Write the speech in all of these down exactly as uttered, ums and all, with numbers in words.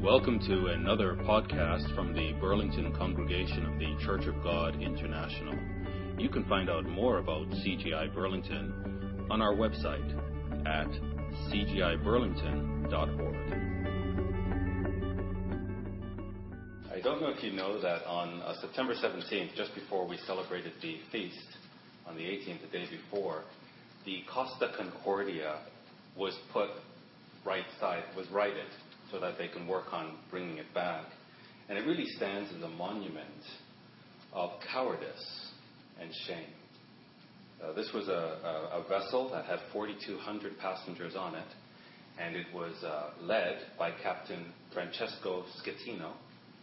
Welcome to another podcast from the Burlington Congregation of the Church of God International. You can find out more about C G I Burlington on our website at c g i burlington dot org. I don't know if you know that on uh, September seventeenth, just before we celebrated the feast, on the eighteenth, the day before, the Costa Concordia was put right side, was righted, so that they can work on bringing it back. And it really stands as a monument of cowardice and shame. Uh, this was a, a, a vessel that had forty-two hundred passengers on it, and it was uh, led by Captain Francesco Schettino.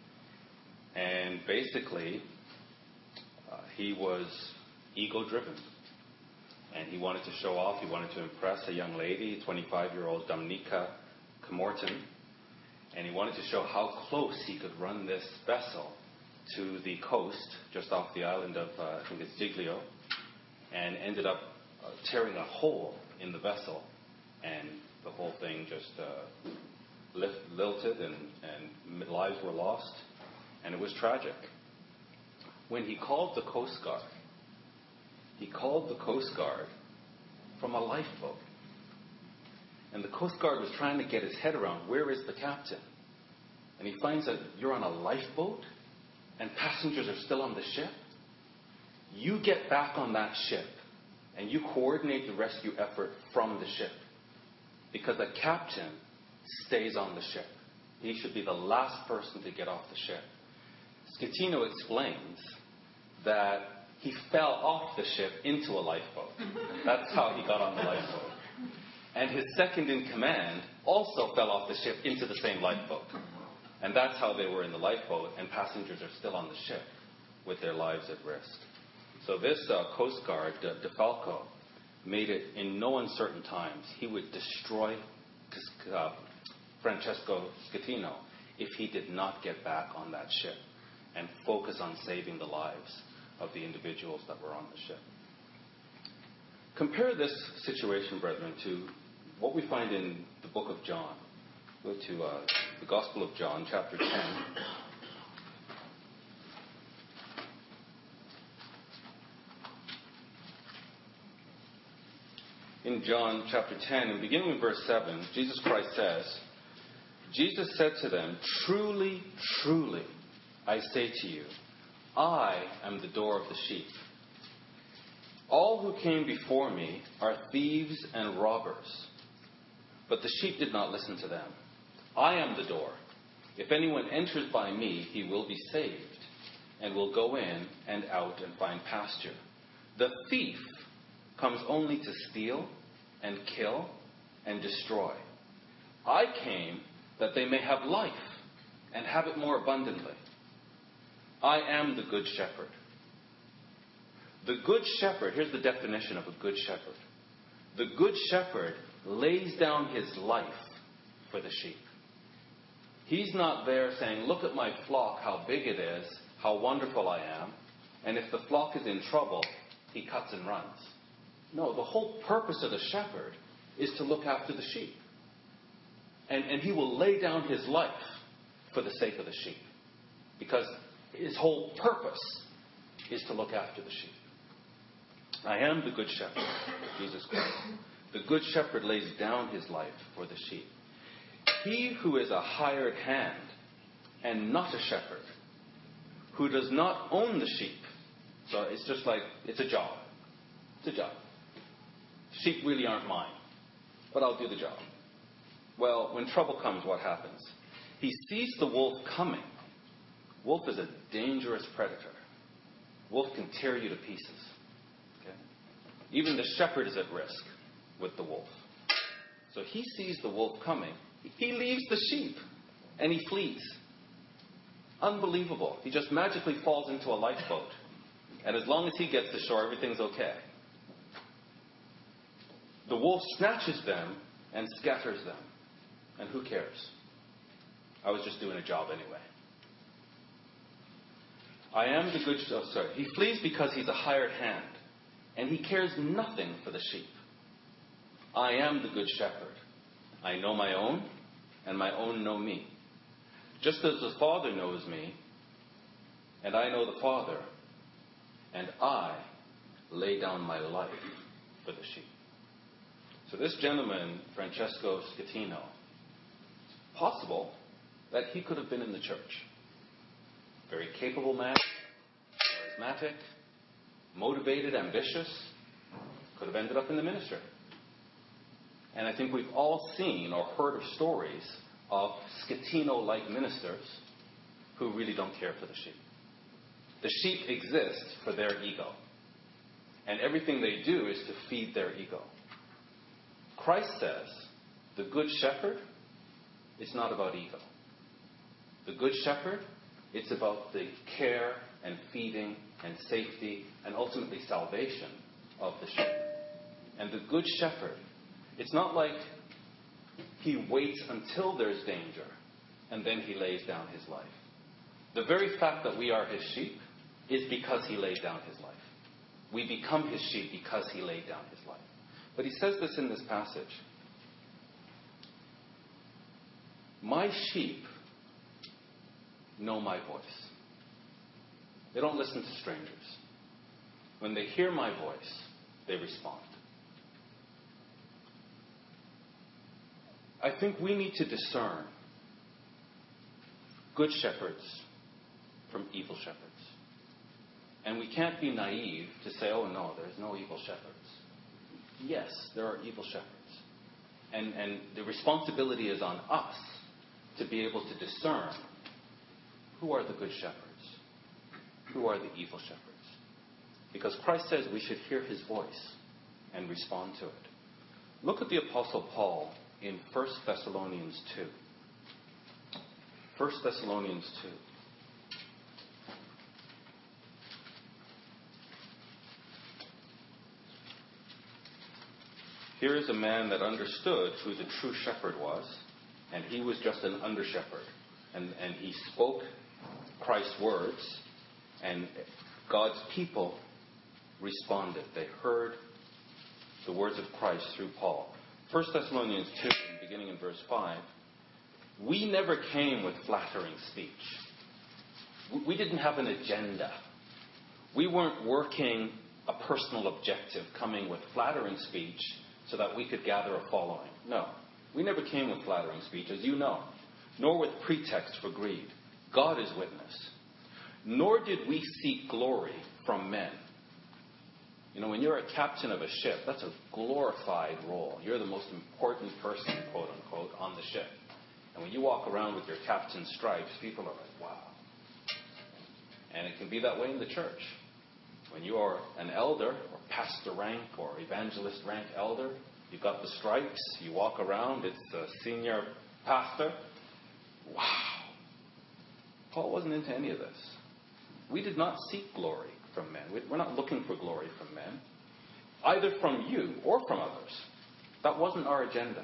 And basically, uh, he was ego-driven. And he wanted to show off, he wanted to impress a young lady, twenty-five-year-old Dominica Comorton. And he wanted to show how close he could run this vessel to the coast, just off the island of, uh, I think it's Giglio, and ended up uh, tearing a hole in the vessel. And the whole thing just uh, lift, lilted, and, and lives were lost. And it was tragic. When he called the Coast Guard, he called the Coast Guard from a lifeboat. And the Coast Guard was trying to get his head around, where is the captain? And he finds that you're on a lifeboat and passengers are still on the ship. You get back on that ship and you coordinate the rescue effort from the ship. Because the captain stays on the ship. He should be the last person to get off the ship. Schettino explains that he fell off the ship into a lifeboat. That's how he got on the lifeboat. And his second in command also fell off the ship into the same lifeboat. And that's how they were in the lifeboat, and passengers are still on the ship with their lives at risk. So this uh, Coast Guard, uh, De Falco, made it in no uncertain times. He would destroy uh, Francesco Schettino if he did not get back on that ship and focus on saving the lives of the individuals that were on the ship. Compare this situation, brethren, to what we find in the book of John. Go to uh, the Gospel of John, chapter ten. In John chapter ten, and beginning with verse seven, Jesus Christ says, Jesus said to them, "Truly, truly, I say to you, I am the door of the sheep. All who came before me are thieves and robbers, but the sheep did not listen to them. I am the door. If anyone enters by me, he will be saved, and will go in and out and find pasture. The thief comes only to steal and kill and destroy. I came that they may have life and have it more abundantly. I am the good shepherd. The good shepherd," here's the definition of a good shepherd. "The good shepherd lays down his life for the sheep." He's not there saying, "Look at my flock, how big it is, how wonderful I am." And if the flock is in trouble, he cuts and runs. No, the whole purpose of the shepherd is to look after the sheep. And, and he will lay down his life for the sake of the sheep. Because his whole purpose is to look after the sheep. I am the good shepherd, Jesus Christ. The good shepherd lays down his life for the sheep. He who is a hired hand and not a shepherd, who does not own the sheep. So it's just like, it's a job. It's a job. Sheep really aren't mine, but I'll do the job. Well, when trouble comes, what happens? He sees the wolf coming. Wolf is a dangerous predator. Wolf can tear you to pieces. Okay? Even the shepherd is at risk with the wolf. So he sees the wolf coming. He leaves the sheep and he flees. Unbelievable. He just magically falls into a lifeboat. And as long as he gets to shore, everything's okay. The wolf snatches them and scatters them. And who cares? I was just doing a job anyway. I am the good... Oh, sorry. He flees because he's a hired hand. And he cares nothing for the sheep. I am the good shepherd. I know my own, and my own know me. Just as the Father knows me, and I know the Father, and I lay down my life for the sheep. So this gentleman, Francesco Schettino, it's possible that he could have been in the church. Very capable man, charismatic, motivated, ambitious, could have ended up in the ministry. And I think we've all seen or heard of stories of Schettino-like ministers who really don't care for the sheep. The sheep exist for their ego. And everything they do is to feed their ego. Christ says, the good shepherd, it's not about ego. The good shepherd, it's about the care and feeding and safety and ultimately salvation of the sheep. And the good shepherd, it's not like he waits until there's danger and then he lays down his life. The very fact that we are his sheep is because he laid down his life. We become his sheep because he laid down his life. But he says this in this passage. My sheep know my voice. They don't listen to strangers. When they hear my voice, they respond. I think we need to discern good shepherds from evil shepherds. And we can't be naive to say, oh no, there's no evil shepherds. Yes, there are evil shepherds. And, and the responsibility is on us to be able to discern who are the good shepherds, who are the evil shepherds. Because Christ says we should hear his voice and respond to it. Look at the Apostle Paul in First Thessalonians two. First Thessalonians two. Here is a man that understood who the true shepherd was, and he was just an under-shepherd. And, and he spoke Christ's words, and God's people responded. They heard the words of Christ through Paul. First Thessalonians two, beginning in verse five, we never came with flattering speech. We didn't have an agenda. We weren't working a personal objective, coming with flattering speech so that we could gather a following. No. We never came with flattering speech, as you know, nor with pretext for greed. God is witness. Nor did we seek glory from men. You know, when you're a captain of a ship, that's a glorified role. You're the most important person, quote unquote, on the ship. And when you walk around with your captain's stripes, people are like, wow. And it can be that way in the church. When you are an elder, or pastor rank, or evangelist rank elder, you've got the stripes, you walk around, it's the senior pastor. Wow. Paul wasn't into any of this. We did not seek glory from men. We're not looking for glory from men, either from you or from others. That wasn't our agenda.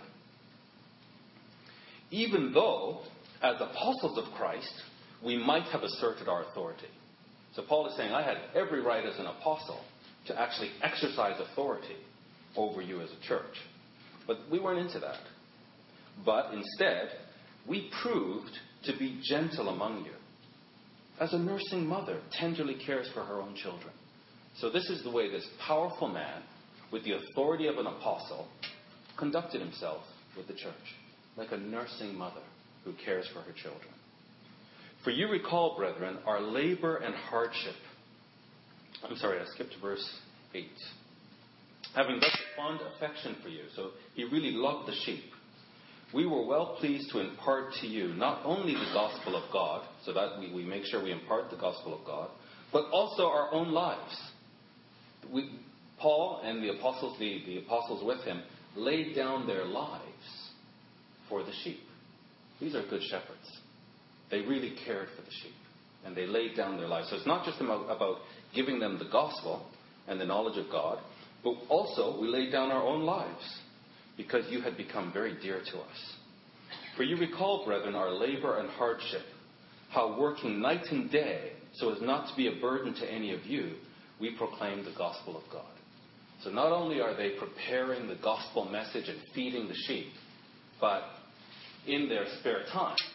Even though, as apostles of Christ, we might have asserted our authority. So Paul is saying, I had every right as an apostle to actually exercise authority over you as a church. But we weren't into that. But instead, we proved to be gentle among you, as a nursing mother tenderly cares for her own children. So this is the way this powerful man, with the authority of an apostle, conducted himself with the church, like a nursing mother who cares for her children. For you recall, brethren, our labor and hardship. I'm sorry, I skipped to verse eight. Having thus a fond affection for you, so he really loved the sheep. We were well pleased to impart to you not only the gospel of God, so that we, we make sure we impart the gospel of God, but also our own lives. We, Paul and the apostles, the, the apostles with him, laid down their lives for the sheep. These are good shepherds. They really cared for the sheep, and they laid down their lives. So it's not just about, about giving them the gospel and the knowledge of God, but also we laid down our own lives, because you had become very dear to us. For you recall, brethren, our labor and hardship, how working night and day, so as not to be a burden to any of you, we proclaim the gospel of God. So not only are they preparing the gospel message and feeding the sheep, but in their spare time,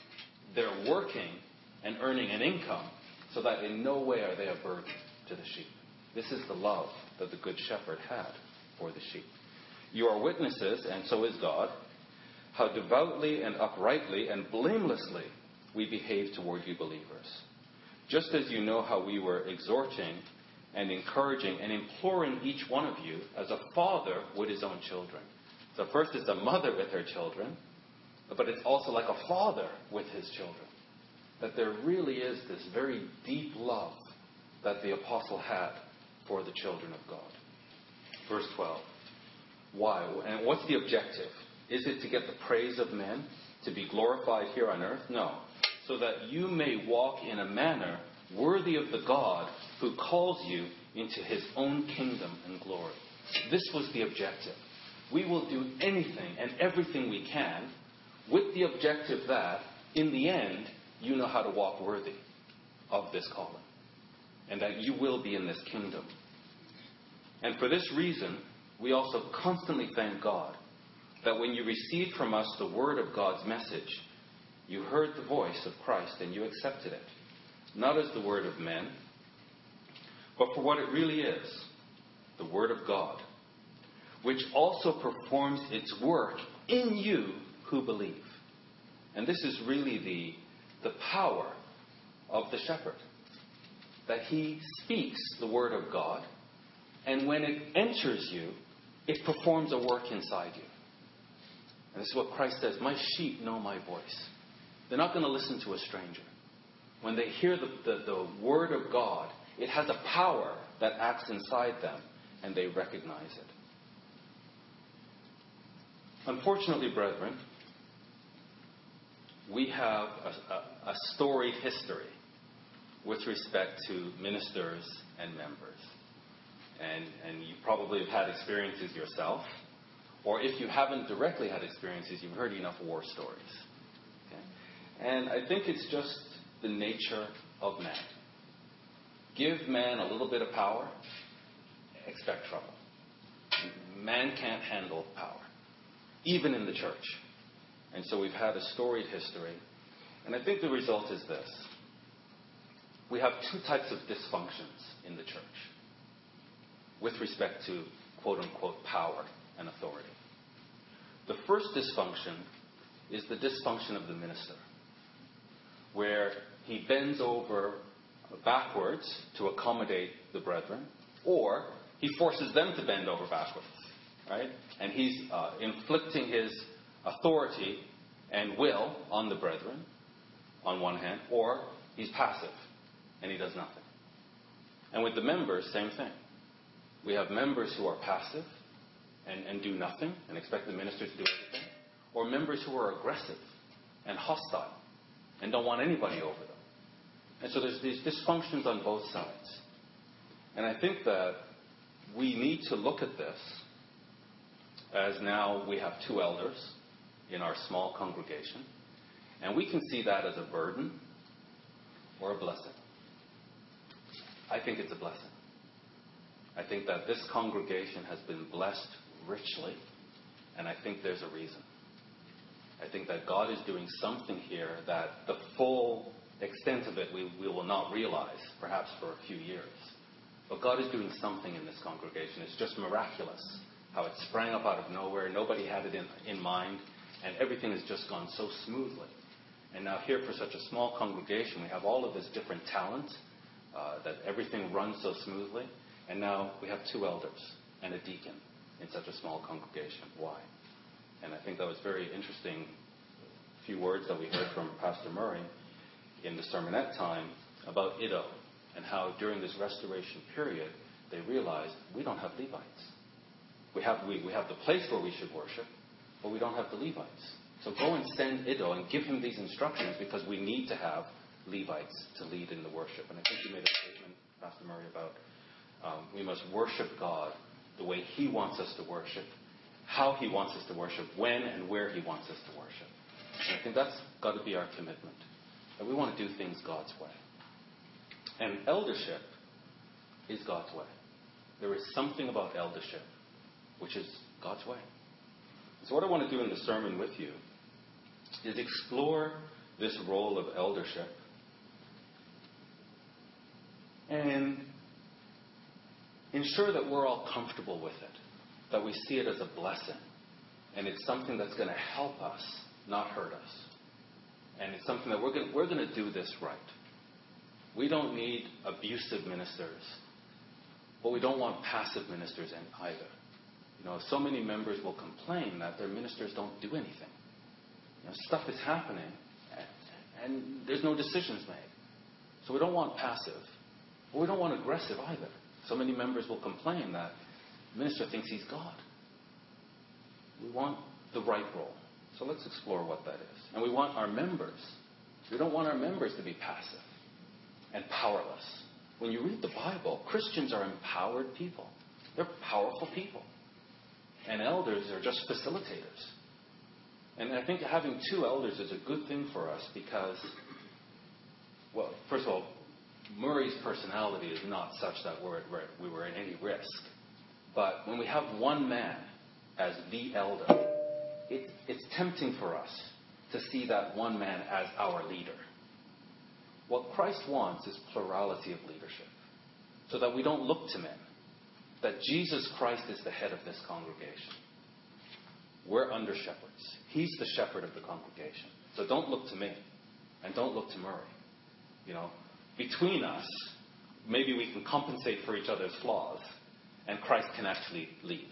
they're working and earning an income so that in no way are they a burden to the sheep. This is the love that the Good Shepherd had for the sheep. You are witnesses, and so is God, how devoutly and uprightly and blamelessly we behave toward you believers. Just as you know how we were exhorting and encouraging and imploring each one of you as a father would his own children. So first it's a mother with her children, but it's also like a father with his children. That there really is this very deep love that the apostle had for the children of God. Verse twelve. Why? And what's the objective? Is it to get the praise of men? To be glorified here on earth? No. So that you may walk in a manner worthy of the God who calls you into his own kingdom and glory. This was the objective. We will do anything and everything we can with the objective that, in the end, you know how to walk worthy of this calling. And that you will be in this kingdom. And for this reason, we also constantly thank God that when you received from us the word of God's message, you heard the voice of Christ and you accepted it. Not as the word of men, but for what it really is, the word of God, which also performs its work in you who believe. And this is really the, the power of the shepherd. That he speaks the word of God, and when it enters you, it performs a work inside you. And this is what Christ says, my sheep know my voice. They're not going to listen to a stranger. When they hear the, the, the word of God, it has a power that acts inside them, and they recognize it. Unfortunately, brethren, we have a, a, a storied history with respect to ministers and members. And, and you probably have had experiences yourself, or if you haven't directly had experiences, you've heard enough war stories. Okay? And I think it's just the nature of man. Give man a little bit of power, expect trouble. Man can't handle power, even in the church. And so we've had a storied history. And I think the result is this. We have two types of dysfunctions in the church with respect to quote-unquote power and authority. The first dysfunction is the dysfunction of the minister, where he bends over backwards to accommodate the brethren, or he forces them to bend over backwards, right? And he's uh, inflicting his authority and will on the brethren, on one hand, or he's passive and he does nothing. And with the members, same thing. We have members who are passive and, and do nothing and expect the ministers to do everything, or members who are aggressive and hostile and don't want anybody over them. And so there's these dysfunctions on both sides. And I think that we need to look at this as now we have two elders in our small congregation, and we can see that as a burden or a blessing. I think it's a blessing. I think that this congregation has been blessed richly, and I think there's a reason. I think that God is doing something here that the full extent of it we, we will not realize, perhaps for a few years. But God is doing something in this congregation. It's just miraculous how it sprang up out of nowhere. Nobody had it in, in mind, and everything has just gone so smoothly. And now here, for such a small congregation, we have all of this different talent, uh, that everything runs so smoothly. And now we have two elders and a deacon in such a small congregation. Why? And I think that was very interesting few words that we heard from Pastor Murray in the sermonette time about Iddo, and how during this restoration period they realized we don't have Levites. We have, we, we have the place where we should worship, but we don't have the Levites. So go and send Iddo and give him these instructions, because we need to have Levites to lead in the worship. And I think you made a statement, Pastor Murray, about um, we must worship God the way he wants us to worship, how he wants us to worship, when and where he wants us to worship. And I think that's got to be our commitment, that we want to do things God's way. And eldership is God's way. There is something about eldership which is God's way. So what I want to do in the sermon with you is explore this role of eldership and ensure that we're all comfortable with it, that we see it as a blessing, and it's something that's going to help us, not hurt us. And it's something that we're going we're going to do this right. We don't need abusive ministers, but we don't want passive ministers in either. You know, so many members will complain that their ministers don't do anything. You know, stuff is happening, and, and there's no decisions made. So we don't want passive, but we don't want aggressive either. So many members will complain that the minister thinks he's God. We want the right role. So let's explore what that is. And we want our members. We don't want our members to be passive and powerless. When you read the Bible, Christians are empowered people. They're powerful people. And elders are just facilitators. And I think having two elders is a good thing for us because, well, first of all, Murray's personality is not such that we're, we're, we were in any risk. But when we have one man as the elder, it, it's tempting for us to see that one man as our leader. What Christ wants is plurality of leadership, so that we don't look to men, that Jesus Christ is the head of this congregation. We're under shepherds. He's the shepherd of the congregation. So don't look to me, and don't look to Murray. You know, between us, maybe we can compensate for each other's flaws, and Christ can actually lead.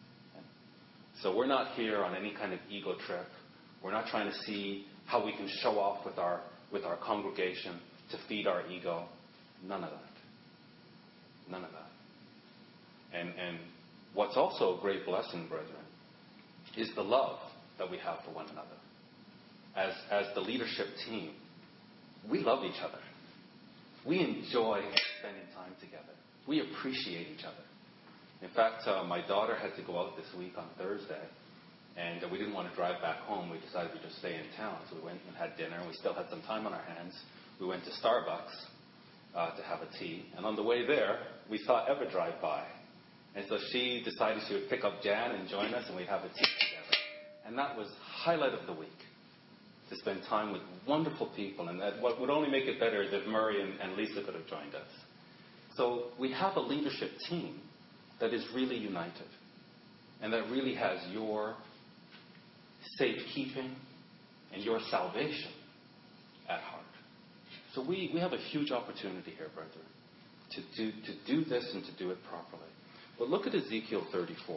So we're not here on any kind of ego trip. We're not trying to see how we can show off with our with our congregation to feed our ego. None of that. None of that. And and what's also a great blessing, brethren, is the love that we have for one another. As as the leadership team, we love each other. We enjoy spending time together. We appreciate each other. In fact, uh, my daughter had to go out this week on Thursday, and uh, we didn't want to drive back home. We decided we'd just stay in town. So we went and had dinner. We still had some time on our hands. We went to Starbucks uh, to have a tea. And on the way there, we saw Eva drive by. And so she decided she would pick up Jan and join us, and we'd have a tea together. And that was highlight of the week, to spend time with wonderful people. And that what would only make it better is if Murray and, and Lisa could have joined us. So we have a leadership team that is really united, and that really has your safekeeping and your salvation at heart. So we, we have a huge opportunity here, brethren, to do, to do this and to do it properly. But look at Ezekiel thirty-four.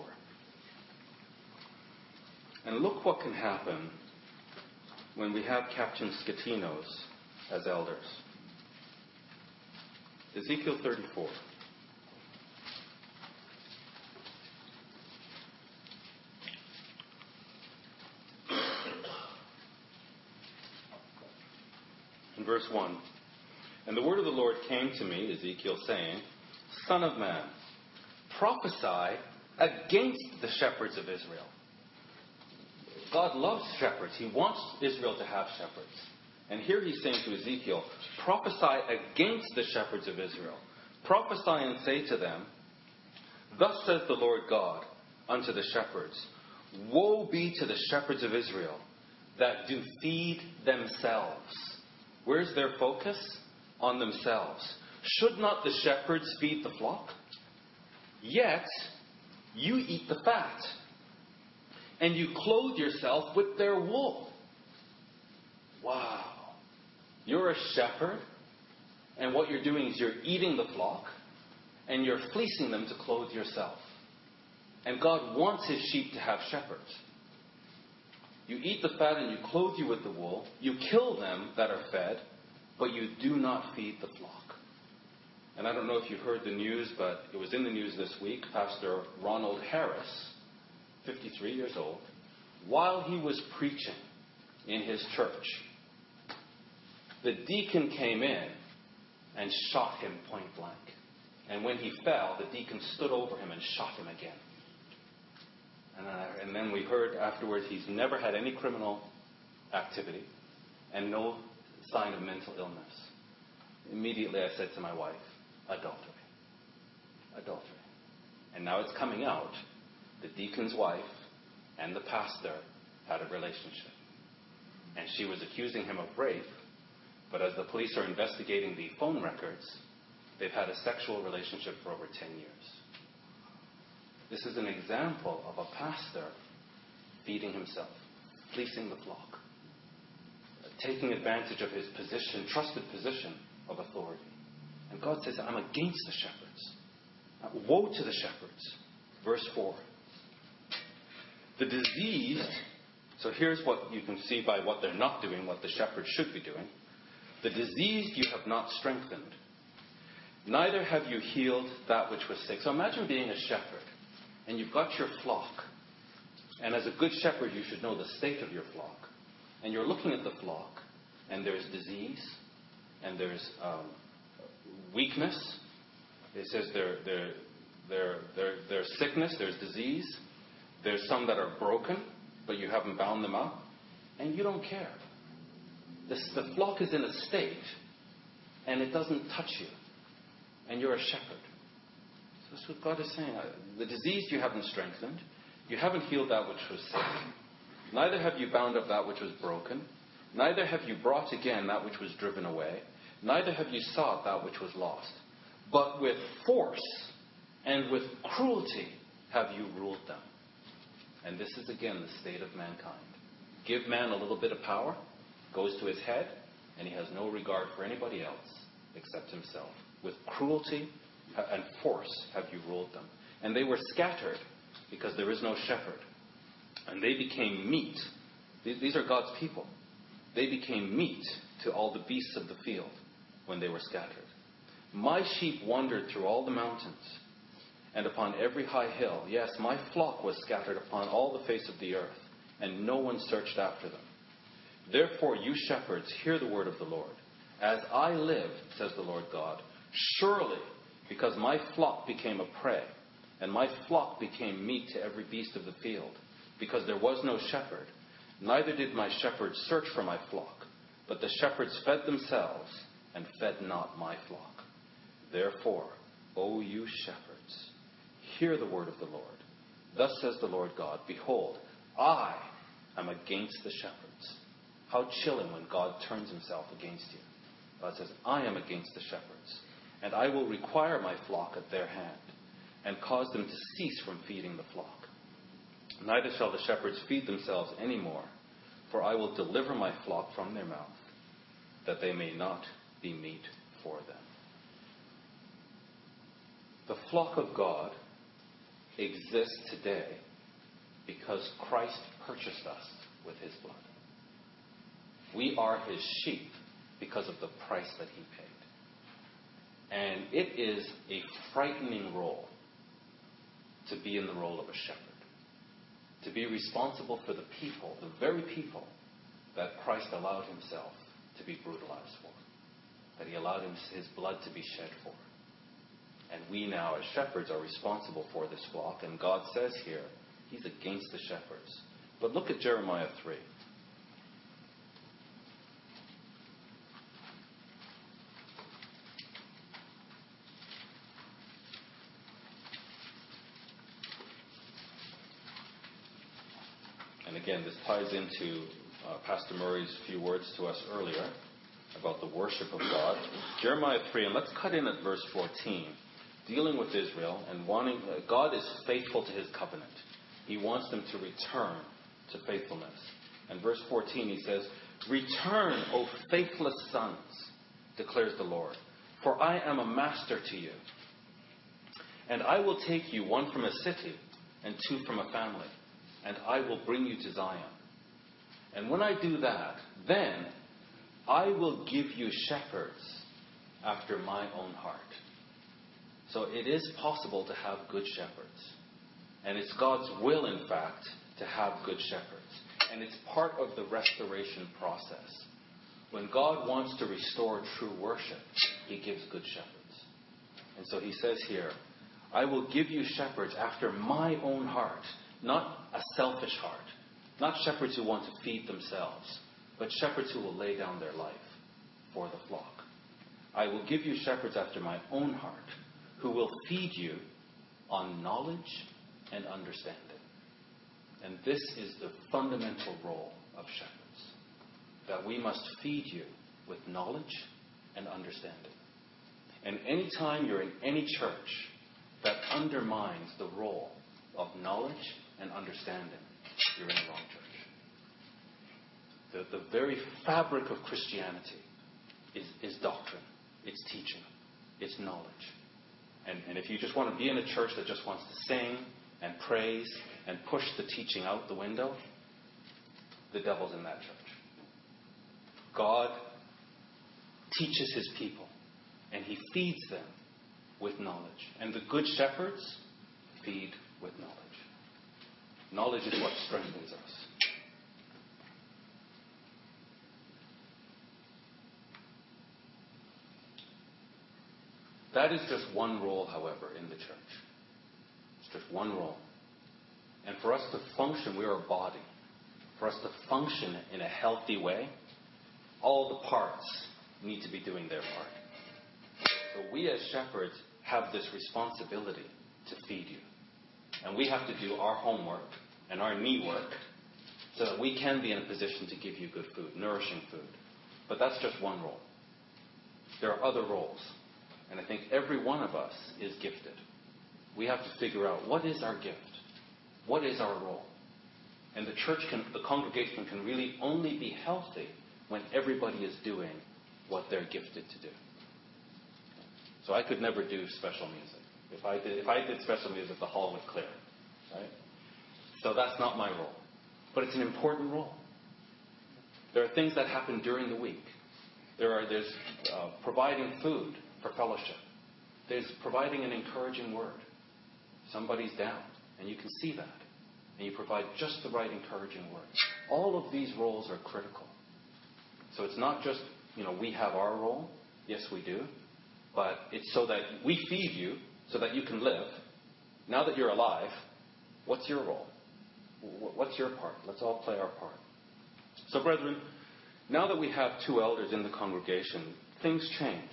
And look what can happen when we have Captain Skatinos as elders. Ezekiel thirty-four. Verse one, and the word of the Lord came to me, Ezekiel, saying, Son of man, prophesy against the shepherds of Israel. God loves shepherds. He wants Israel to have shepherds. And here he's saying to Ezekiel, prophesy against the shepherds of Israel. Prophesy and say to them, Thus says the Lord God unto the shepherds, Woe be to the shepherds of Israel that do feed themselves. Where's their focus? On themselves. Should not the shepherds feed the flock? Yet you eat the fat, and you clothe yourself with their wool. Wow. You're a shepherd, and what you're doing is you're eating the flock, and you're fleecing them to clothe yourself. And God wants his sheep to have shepherds. You eat the fat and you clothe you with the wool. You kill them that are fed, but you do not feed the flock. And I don't know if you've heard the news, but it was in the news this week. Pastor Ronald Harris, fifty-three years old, while he was preaching in his church, the deacon came in and shot him point blank. And when he fell, the deacon stood over him and shot him again. And, uh, and then we heard afterwards he's never had any criminal activity and no sign of mental illness. Immediately I said to my wife, adultery. Adultery. And now it's coming out. The deacon's wife and the pastor had a relationship. and she was accusing him of rape, but as the police are investigating the phone records, they've had a sexual relationship for over ten years. This is an example of a pastor feeding himself, fleecing the flock, taking advantage of his position, trusted position of authority. And God says, I'm against the shepherds. Woe to the shepherds. Verse four. The diseased, so here's what you can see by what they're not doing, what the shepherds should be doing. The diseased you have not strengthened, neither have you healed that which was sick. So imagine being a shepherd, and you've got your flock. And as a good shepherd, you should know the state of your flock. And you're looking at the flock, and there's disease, and there's um, weakness. It says there, there, there, there, there's sickness, there's disease. There's some that are broken, but you haven't bound them up. And you don't care. This, the flock is in a state, and it doesn't touch you. And you're a shepherd. So that's what God is saying. The disease you haven't strengthened. You haven't healed that which was sick. Neither have you bound up that which was broken. Neither have you brought again that which was driven away. Neither have you sought that which was lost. But with force and with cruelty have you ruled them. And this is again the state of mankind. Give man a little bit of power, goes to his head, and he has no regard for anybody else except himself. With cruelty and force have you ruled them. And they were scattered because there is no shepherd. And they became meat. These are God's people. They became meat to all the beasts of the field when they were scattered. My sheep wandered through all the mountains and upon every high hill. Yes, my flock was scattered upon all the face of the earth, and no one searched after them. Therefore, you shepherds, hear the word of the Lord. As I live, says the Lord God, surely, because my flock became a prey, and my flock became meat to every beast of the field, because there was no shepherd, neither did my shepherds search for my flock, but the shepherds fed themselves and fed not my flock. Therefore, O you shepherds, hear the word of the Lord. Thus says the Lord God, behold, I am against the shepherds. How chilling when God turns himself against you. God says, I am against the shepherds, and I will require my flock at their hand, and cause them to cease from feeding the flock. Neither shall the shepherds feed themselves any more, for I will deliver my flock from their mouth, that they may not be meat for them. The flock of God exists today because Christ purchased us with his blood. We are his sheep because of the price that he paid. And it is a frightening role to be in the role of a shepherd. To be responsible for the people, the very people that Christ allowed himself to be brutalized for. That he allowed his blood to be shed for. And we now as shepherds are responsible for this flock. And God says here, he's against the shepherds. But look at Jeremiah three. And again, this ties into uh, Pastor Murray's few words to us earlier about the worship of God. Jeremiah three, and let's cut in at verse fourteen. Dealing with Israel and wanting, uh, God is faithful to his covenant. He wants them to return to faithfulness. And verse fourteen, he says, return, O faithless sons, declares the Lord, for I am a master to you. And I will take you, one from a city and two from a family, and I will bring you to Zion. And when I do that, then I will give you shepherds after my own heart. So it is possible to have good shepherds. And it's God's will, in fact, to have good shepherds. And it's part of the restoration process. When God wants to restore true worship, he gives good shepherds. And so he says here, I will give you shepherds after my own heart. Not a selfish heart. Not shepherds who want to feed themselves, but shepherds who will lay down their life for the flock. I will give you shepherds after my own heart, who will feed you on knowledge and understanding. And this is the fundamental role of shepherds. that we must feed you with knowledge and understanding. And any time you're in any church that undermines the role of knowledge and understanding, you're in the wrong church. The, the very fabric of Christianity is, is doctrine. It's teaching. It's knowledge. And, and if you just want to be in a church that just wants to sing and praise and push the teaching out the window, the devil's in that church. God teaches his people, and he feeds them with knowledge. And the good shepherds feed with knowledge. Knowledge is what strengthens us. That is just one role, however, in the church. It's just one role. And for us to function, we are a body. For us to function in a healthy way, all the parts need to be doing their part. So we as shepherds have this responsibility to feed you. And we have to do our homework and our knee work so that we can be in a position to give you good food, nourishing food. But that's just one role. There are other roles. And I think every one of us is gifted. We have to figure out, what is our gift? What is our role? And the church can, the congregation can really only be healthy when everybody is doing what they're gifted to do. So I could never do special music. If I did, if I did special music, the hall would clear. Right? So that's not my role. But it's an important role. There are things that happen during the week. There are, there's uh, providing food for fellowship. There's providing an encouraging word. Somebody's down, and you can see that. And you provide just the right encouraging word. All of these roles are critical. So it's not just, you know, we have our role. Yes, we do. But it's so that we feed you so that you can live. Now that you're alive, what's your role? What's your part? Let's all play our part. So, brethren, now that we have two elders in the congregation, things change.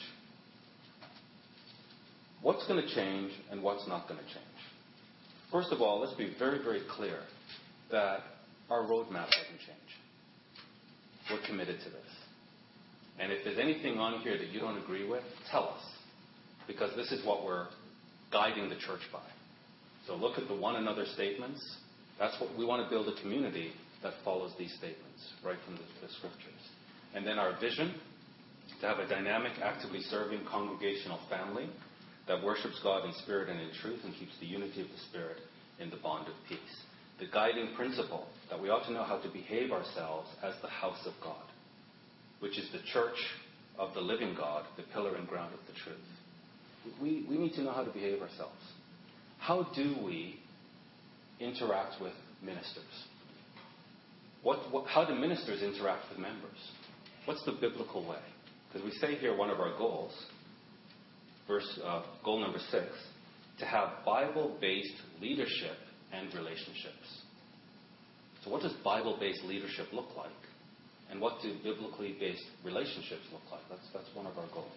What's going to change and what's not going to change? First of all, let's be very, very clear that our roadmap doesn't change. We're committed to this. And if there's anything on here that you don't agree with, tell us. Because this is what we're guiding the church by. So look at the one another statements. That's what we want to build, a community that follows these statements right from the, the scriptures. And then our vision, to have a dynamic, actively serving congregational family that worships God in spirit and in truth and keeps the unity of the Spirit in the bond of peace. The guiding principle that we ought to know how to behave ourselves as the house of God, which is the church of the living God, the pillar and ground of the truth. We, we need to know how to behave ourselves. How do we interact with ministers? What, what, how do ministers interact with members? What's the biblical way? Because we say here one of our goals, verse uh, goal number six, to have Bible-based leadership and relationships. So what does Bible-based leadership look like? And what do biblically based relationships look like? That's, that's one of our goals.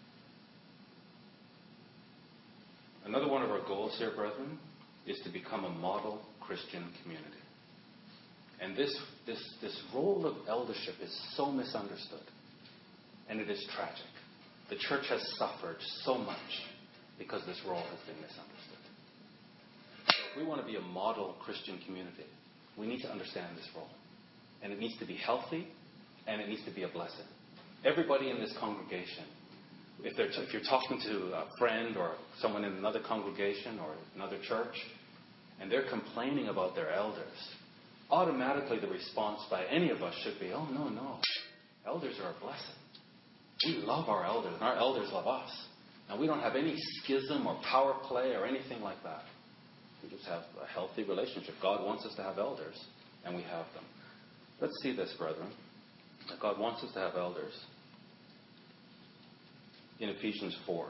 Another one of our goals here, brethren, is to become a model Christian community. And this, this, this role of eldership is so misunderstood. And it is tragic. The church has suffered so much because this role has been misunderstood. So if we want to be a model Christian community, we need to understand this role. And it needs to be healthy, and it needs to be a blessing. Everybody in this congregation, if, they're t- if you're talking to a friend or someone in another congregation or another church, and they're complaining about their elders, automatically the response by any of us should be, oh, no, no. Elders are a blessing. We love our elders, and our elders love us. And we don't have any schism or power play or anything like that. We just have a healthy relationship. God wants us to have elders, and we have them. Let's see this, brethren. God wants us to have elders. In Ephesians four.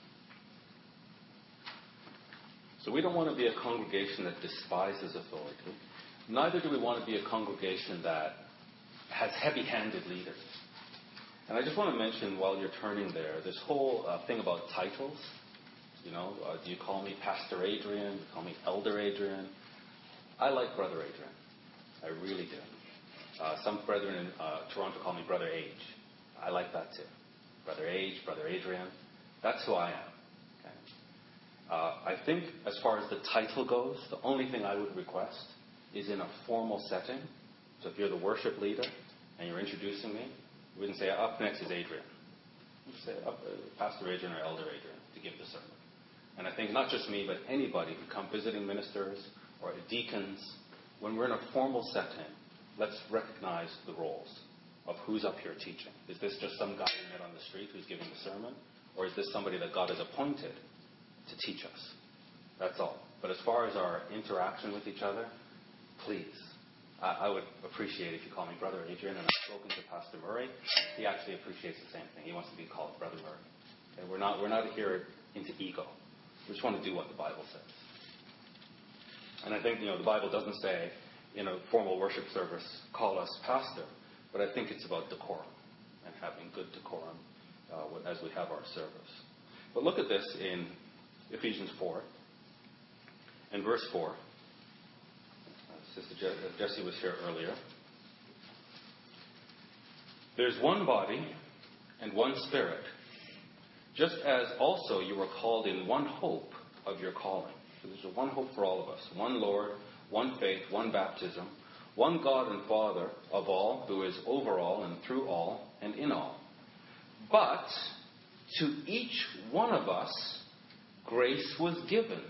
So we don't want to be a congregation that despises authority. Neither do we want to be a congregation that has heavy-handed leaders. And I just want to mention while you're turning there, this whole uh, thing about titles. You know, uh, do you call me Pastor Adrian? Do you call me Elder Adrian? I like Brother Adrian. I really do. Uh, some brethren in uh, Toronto call me Brother Age. I like that too. Brother Age, Brother Adrian. That's who I am. Okay? Uh, I think as far as the title goes, the only thing I would request is in a formal setting. So if you're the worship leader and you're introducing me, you wouldn't say, up next is Adrian. You say, up, uh, Pastor Adrian or Elder Adrian to give the sermon. And I think not just me, but anybody who come visiting ministers or deacons, when we're in a formal setting, let's recognize the roles of who's up here teaching. Is this just some guy we met on the street who's giving the sermon? Or is this somebody that God has appointed to teach us? That's all. But as far as our interaction with each other, please, I, I would appreciate if you call me Brother Adrian. And I've spoken to Pastor Murray. He actually appreciates the same thing. He wants to be called Brother Murray. Okay? We're not, we're not here into ego. We just want to do what the Bible says. And I think, you know, the Bible doesn't say, in a formal worship service, call us pastor. But I think it's about decorum and having good decorum uh, as we have our service. But look at this in Ephesians four and verse four. Uh, Sister Je- Jessie was here earlier. There's one body and one Spirit, just as also you were called in one hope of your calling. So there's a one hope for all of us. One Lord, one faith, one baptism, one God and Father of all, who is over all and through all and in all. But to each one of us, grace was given.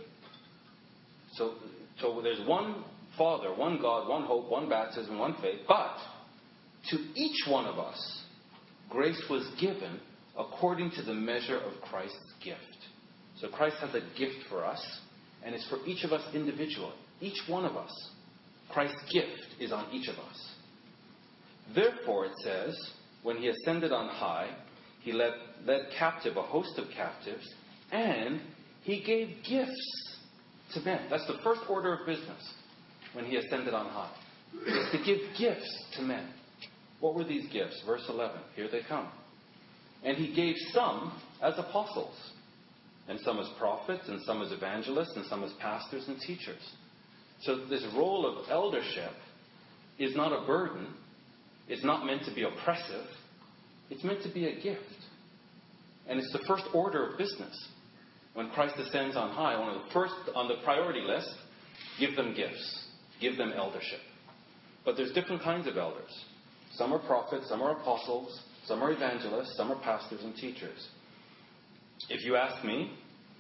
So, so there's one Father, one God, one hope, one baptism, one faith. But to each one of us, grace was given according to the measure of Christ's gift. So Christ has a gift for us, and it's for each of us individually. Each one of us. Christ's gift is on each of us. Therefore, it says, when he ascended on high, he led, led captive a host of captives, and he gave gifts to men. That's the first order of business when he ascended on high. Is to give gifts to men. What were these gifts? Verse eleven. Here they come. And he gave some as apostles, and some as prophets, and some as evangelists, and some as pastors and teachers. So this role of eldership is not a burden. It's not meant to be oppressive. It's meant to be a gift. And it's the first order of business. When Christ ascends on high, one of the first on the priority list, give them gifts. Give them eldership. But there's different kinds of elders. Some are prophets, some are apostles, some are evangelists, some are pastors and teachers. If you ask me,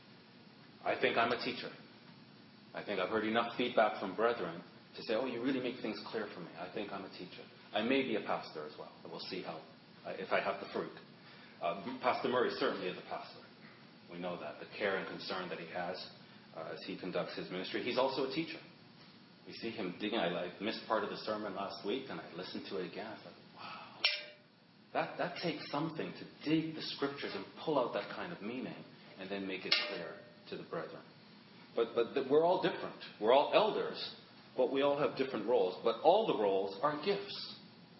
I think I'm a teacher. I think I've heard enough feedback from brethren to say, oh, you really make things clear for me. I think I'm a teacher. I may be a pastor as well. We'll see how, if I have the fruit. Uh, Pastor Murray certainly is a pastor. We know that. The care and concern that he has uh, as he conducts his ministry. He's also a teacher. We see him digging. I, I missed part of the sermon last week, and I listened to it again. I thought, wow. That, that takes something to dig the scriptures and pull out that kind of meaning and then make it clear to the brethren. But, but the, we're all different. We're all elders, but we all have different roles. But all the roles are gifts.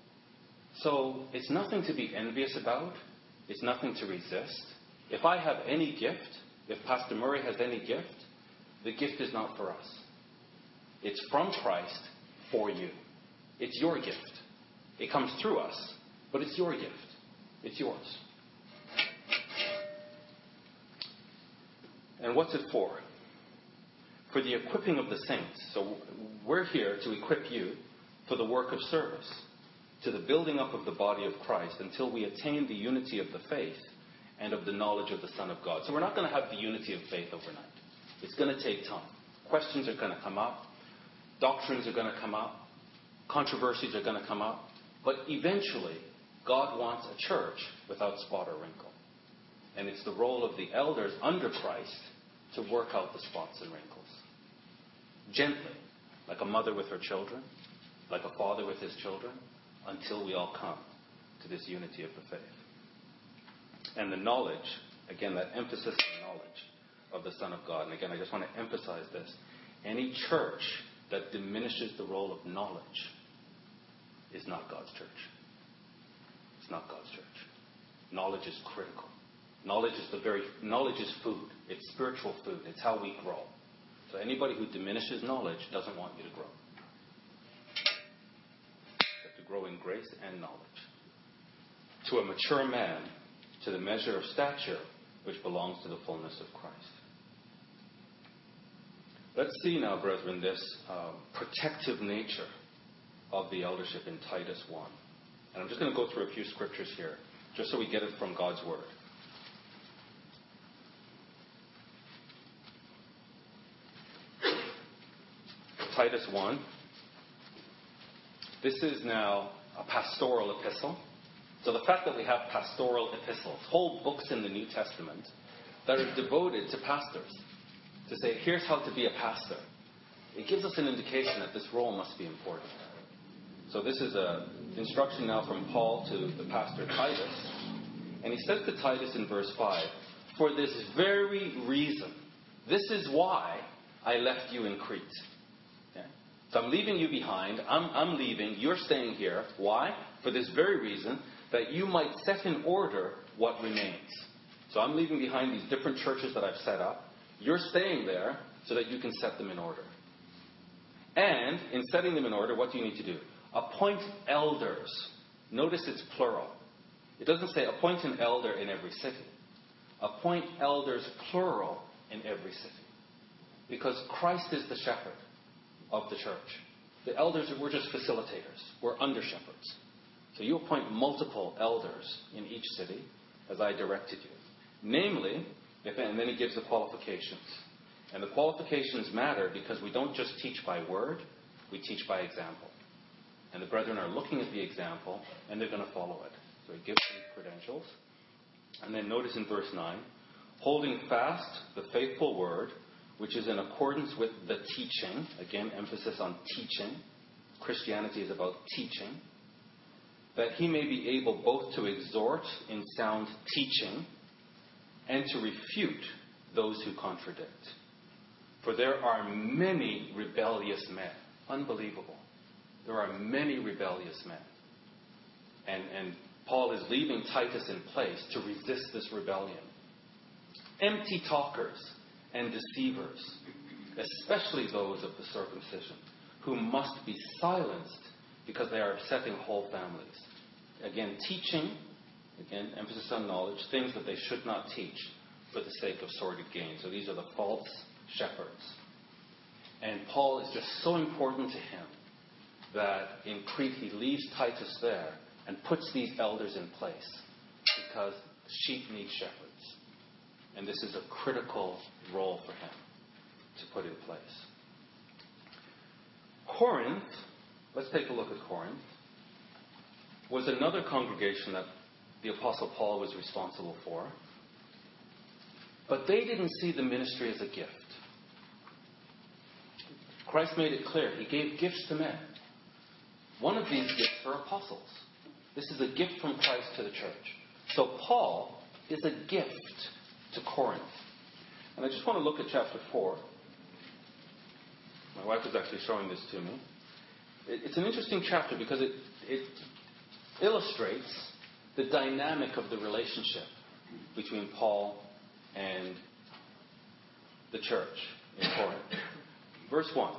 So it's nothing to be envious about. It's nothing to resist. If I have any gift, if Pastor Murray has any gift, the gift is not for us. It's from Christ for you. It's your gift. It comes through us, but it's your gift. It's yours. And what's it for? For the equipping of the saints. So we're here to equip you for the work of service, to the building up of the body of Christ until we attain the unity of the faith and of the knowledge of the Son of God. So we're not going to have the unity of faith overnight. It's going to take time. Questions are going to come up. Doctrines are going to come up. Controversies are going to come up. But eventually, God wants a church without spot or wrinkle. And it's the role of the elders under Christ to work out the spots and wrinkles. Gently, like a mother with her children, like a father with his children, until we all come to this unity of the faith. And the knowledge, again, that emphasis on knowledge of the Son of God. And again, I just want to emphasize this. Any church that diminishes the role of knowledge is not God's church. It's not God's church. Knowledge is critical. Knowledge is the very knowledge is food. It's spiritual food. It's how we grow. So anybody who diminishes knowledge doesn't want you to grow. You have to grow grow in grace and knowledge, to a mature man, to the measure of stature which belongs to the fullness of Christ. Let's see now, brethren, this uh, protective nature of the eldership in Titus one. And I'm just going to go through a few scriptures here, just so we get it from God's Word. Titus one. This is now a pastoral epistle. So the fact that we have pastoral epistles, whole books in the New Testament, that are devoted to pastors, to say, here's how to be a pastor, it gives us an indication that this role must be important. So this is an instruction now from Paul to the pastor Titus. And he says to Titus in verse five, for this very reason, this is why I left you in Crete. Okay? So I'm leaving you behind. I'm, I'm leaving. You're staying here. Why? For this very reason, that you might set in order what remains. So I'm leaving behind these different churches that I've set up. You're staying there so that you can set them in order. And in setting them in order, what do you need to do? Appoint elders. Notice it's plural. It doesn't say appoint an elder in every city. Appoint elders, plural, in every city. Because Christ is the shepherd of the church. The elders, we're just facilitators. We're under shepherds. So you appoint multiple elders in each city, as I directed you. Namely, if, and then he gives the qualifications. And the qualifications matter because we don't just teach by word, we teach by example. And the brethren are looking at the example, and they're going to follow it. So he gives them credentials. And then notice in verse nine, holding fast the faithful word, which is in accordance with the teaching. Again, emphasis on teaching. Christianity is about teaching. That he may be able both to exhort in sound teaching and to refute those who contradict. For there are many rebellious men. Unbelievable. There are many rebellious men. And, and Paul is leaving Titus in place to resist this rebellion. Empty talkers and deceivers, especially those of the circumcision, who must be silenced because they are upsetting whole families. Again, teaching, again, emphasis on knowledge, things that they should not teach for the sake of sordid gain. So these are the false shepherds. And Paul is just so important to him that in Crete he leaves Titus there and puts these elders in place because sheep need shepherds. And this is a critical role for him to put in place. Corinth, let's take a look at Corinth, was another congregation that the Apostle Paul was responsible for. But they didn't see the ministry as a gift. Christ made it clear. He gave gifts to men. One of these gifts are apostles. This is a gift from Christ to the church. So Paul is a gift to Corinth. And I just want to look at chapter four. My wife was actually showing this to me. It's an interesting chapter because it, it illustrates the dynamic of the relationship between Paul and the church in Corinth. Verse one.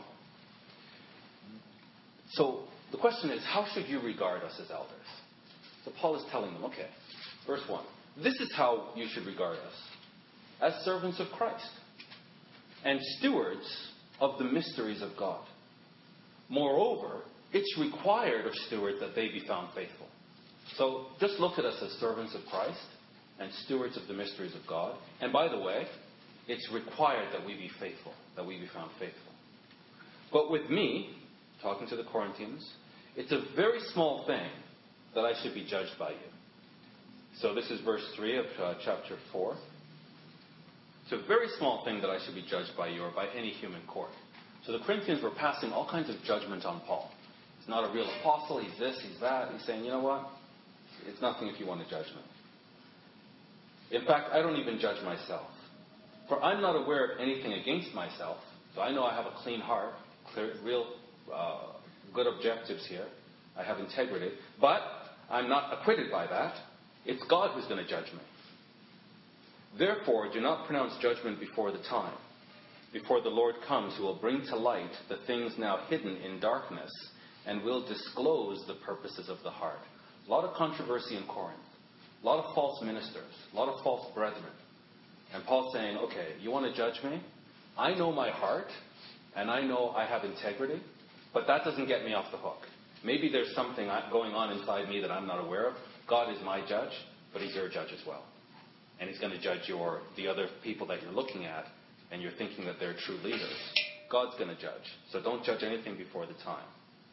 So the question is, how should you regard us as elders? So Paul is telling them, okay, verse one. This is how you should regard us. As servants of Christ and stewards of the mysteries of God. Moreover, it's required of stewards that they be found faithful. So just look at us as servants of Christ and stewards of the mysteries of God. And by the way, it's required that we be faithful, that we be found faithful. But with me, talking to the Corinthians, it's a very small thing that I should be judged by you. So this is verse three of uh, chapter four. It's a very small thing that I should be judged by you or by any human court. So the Corinthians were passing all kinds of judgment on Paul. He's not a real apostle. He's this, he's that. He's saying, you know what? It's nothing if you want to judge me. In fact, I don't even judge myself. For I'm not aware of anything against myself. So I know I have a clean heart, clear, real uh, good objectives here. I have integrity. But I'm not acquitted by that. It's God who's going to judge me. Therefore, do not pronounce judgment before the time, before the Lord comes, who will bring to light the things now hidden in darkness and will disclose the purposes of the heart. A lot of controversy in Corinth. A lot of false ministers. A lot of false brethren. And Paul's saying, okay, you want to judge me? I know my heart, and I know I have integrity, but that doesn't get me off the hook. Maybe there's something going on inside me that I'm not aware of. God is my judge, but he's your judge as well. And he's going to judge your the other people that you're looking at, and you're thinking that they're true leaders. God's going to judge. So don't judge anything before the time.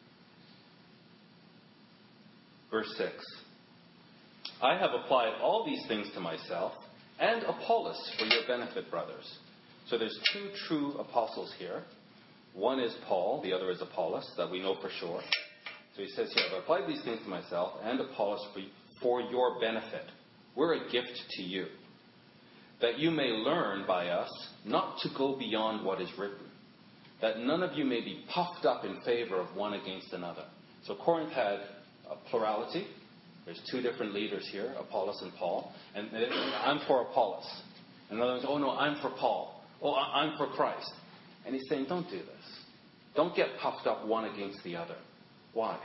Verse six. I have applied all these things to myself and Apollos for your benefit, brothers. So there's two true apostles here. One is Paul, the other is Apollos, that we know for sure. So he says here, I've applied these things to myself and Apollos for, for your benefit. We're a gift to you, that you may learn by us not to go beyond what is written, that none of you may be puffed up in favor of one against another. So Corinth had a plurality. There's two different leaders here, Apollos and Paul. And I'm for Apollos. And another one's, oh no, I'm for Paul. Oh, I'm for Christ. And he's saying, don't do this. Don't get puffed up one against the other. Why?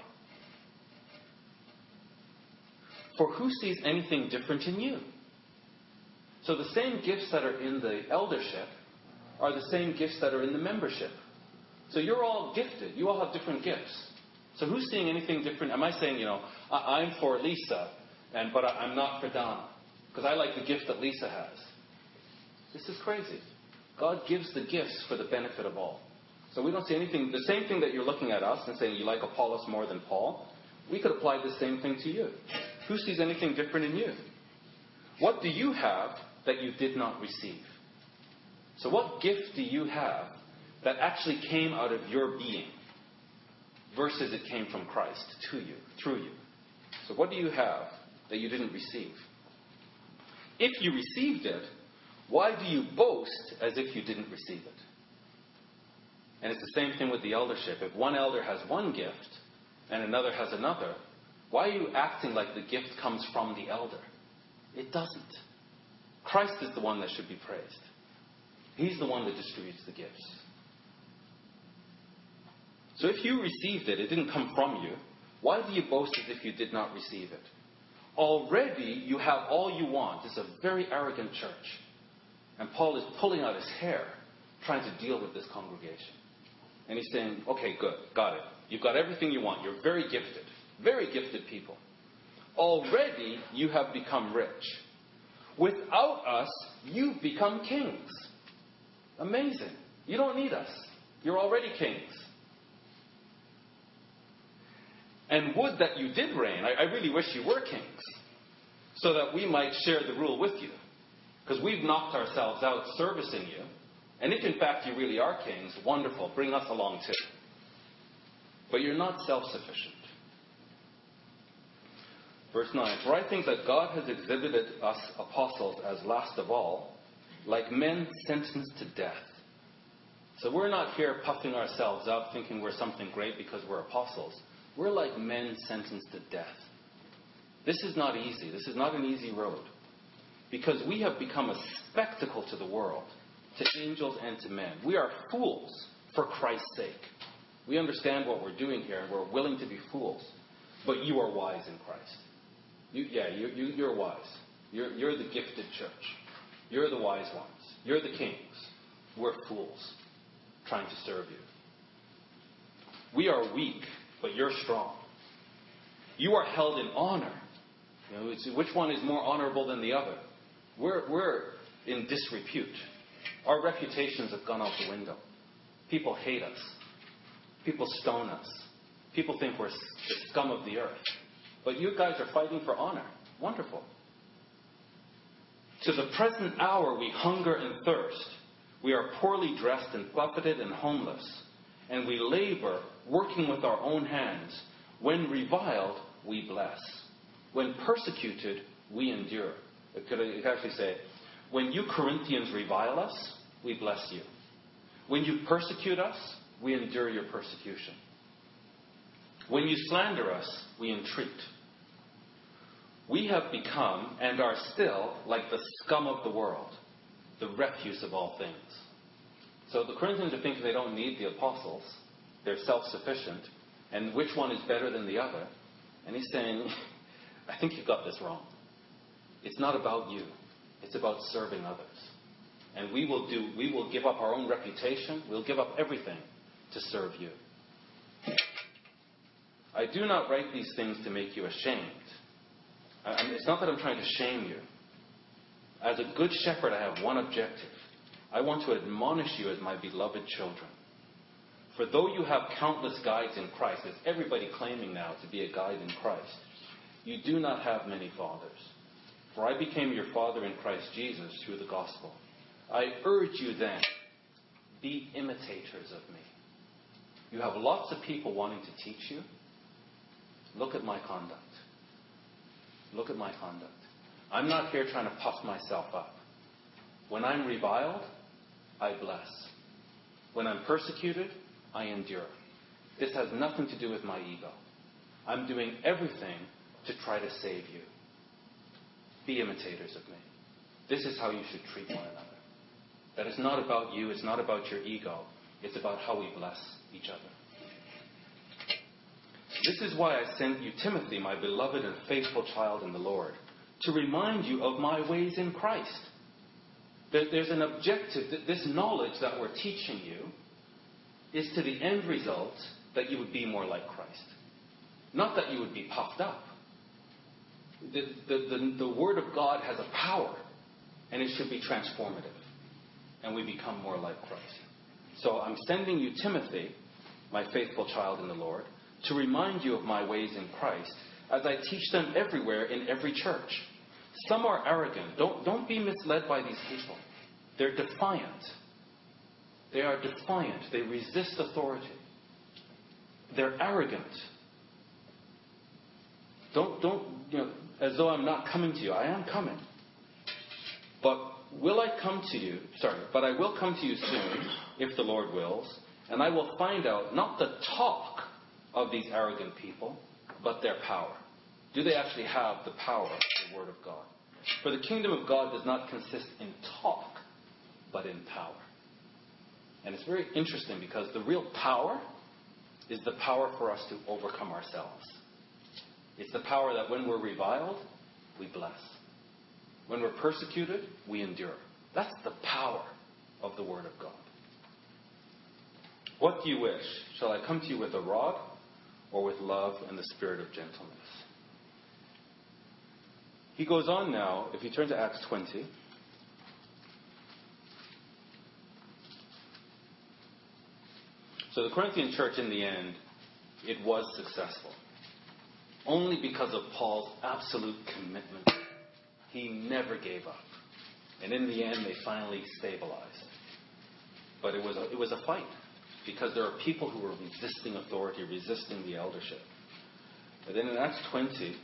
For who sees anything different in you? So the same gifts that are in the eldership are the same gifts that are in the membership. So you're all gifted. You all have different gifts. So who's seeing anything different? Am I saying, you know, I'm for Lisa, and but I'm not for Donna, because I like the gift that Lisa has? This is crazy. God gives the gifts for the benefit of all. So we don't see anything, the same thing that you're looking at us and saying you like Apollos more than Paul, we could apply the same thing to you. Who sees anything different in you? What do you have that you did not receive? So what gift do you have that actually came out of your being versus it came from Christ to you, through you? So what do you have that you didn't receive? If you received it, why do you boast as if you didn't receive it? And it's the same thing with the eldership. If one elder has one gift and another has another, why are you acting like the gift comes from the elder? It doesn't. Christ is the one that should be praised. He's the one that distributes the gifts. So if you received it, it didn't come from you, why do you boast as if you did not receive it? Already you have all you want. It's a very arrogant church. And Paul is pulling out his hair, trying to deal with this congregation. And he's saying, okay, good, got it. You've got everything you want. You're very gifted. Very gifted people. Already you have become rich. Without us, you've become kings. Amazing. You don't need us. You're already kings. And would that you did reign. I, I really wish you were kings, so that we might share the rule with you. Because we've knocked ourselves out servicing you. And if in fact you really are kings, wonderful, bring us along too. But you're not self-sufficient. Verse nine, for I think that God has exhibited us apostles as last of all, like men sentenced to death. So we're not here puffing ourselves up, thinking we're something great because we're apostles. We're like men sentenced to death. This is not easy. This is not an easy road. Because we have become a spectacle to the world, to angels and to men. We are fools for Christ's sake. We understand what we're doing here, and we're willing to be fools. But you are wise in Christ. You, yeah, you, you, you're wise. You're, you're the gifted church. You're the wise ones. You're the kings. We're fools trying to serve you. We are weak, but you're strong. You are held in honor. You know, it's, which one is more honorable than the other? We're, we're in disrepute. Our reputations have gone out the window. People hate us. People stone us. People think we're the scum of the earth. But you guys are fighting for honor. Wonderful. To the present hour we hunger and thirst. We are poorly dressed and buffeted and homeless. And we labor, working with our own hands. When reviled, we bless. When persecuted, we endure. It could, it could actually say, when you Corinthians revile us, we bless you. When you persecute us, we endure your persecution. When you slander us, we entreat. We have become, and are still, like the scum of the world, the refuse of all things. So the Corinthians are thinking they don't need the apostles. They're self-sufficient. and which one is better than the other. And he's saying, I think you've got this wrong. It's not about you. It's about serving others. And we will do, we will give up our own reputation. We'll give up everything to serve you. I do not write these things to make you ashamed. I, I mean, it's not that I'm trying to shame you. As a good shepherd, I have one objective. I want to admonish you as my beloved children. For though you have countless guides in Christ, there's everybody claiming now to be a guide in Christ, you do not have many fathers. For I became your father in Christ Jesus through the gospel. I urge you then, be imitators of me. You have lots of people wanting to teach you. Look at my conduct. Look at my conduct. I'm not here trying to puff myself up. When I'm reviled, I bless. When I'm persecuted, I endure. This has nothing to do with my ego. I'm doing everything to try to save you. Be imitators of me. This is how you should treat one another. That is not about you. It's not about your ego. It's about how we bless each other. This is why I sent you Timothy, my beloved and faithful child in the Lord, to remind you of my ways in Christ. There's an objective. This knowledge that we're teaching you is to the end result that you would be more like Christ. Not that you would be puffed up. The, the, the, the Word of God has a power, and it should be transformative. And we become more like Christ. So I'm sending you Timothy, my faithful child in the Lord, to remind you of my ways in Christ as I teach them everywhere in every church. Some are arrogant. Don't, don't be misled by these people. They're defiant. They are defiant. They resist authority. They're arrogant. Don't, don't, you know, as though I'm not coming to you. I am coming. But will I come to you, sorry, but I will come to you soon, if the Lord wills, and I will find out not the talk of these arrogant people, but their power. Do they actually have the power of the Word of God? For the kingdom of God does not consist in talk, but in power. And it's very interesting because the real power is the power for us to overcome ourselves. It's the power that when we're reviled, we bless. When we're persecuted, we endure. That's the power of the Word of God. What do you wish? Shall I come to you with a rod or with love and the spirit of gentleness? He goes on now, if you turn to Acts twenty. So the Corinthian church, in the end, it was successful. Only because of Paul's absolute commitment. He never gave up. And in the end, they finally stabilized. But it was a, it was a fight. Because there are people who were resisting authority, resisting the eldership. But then in Acts twenty,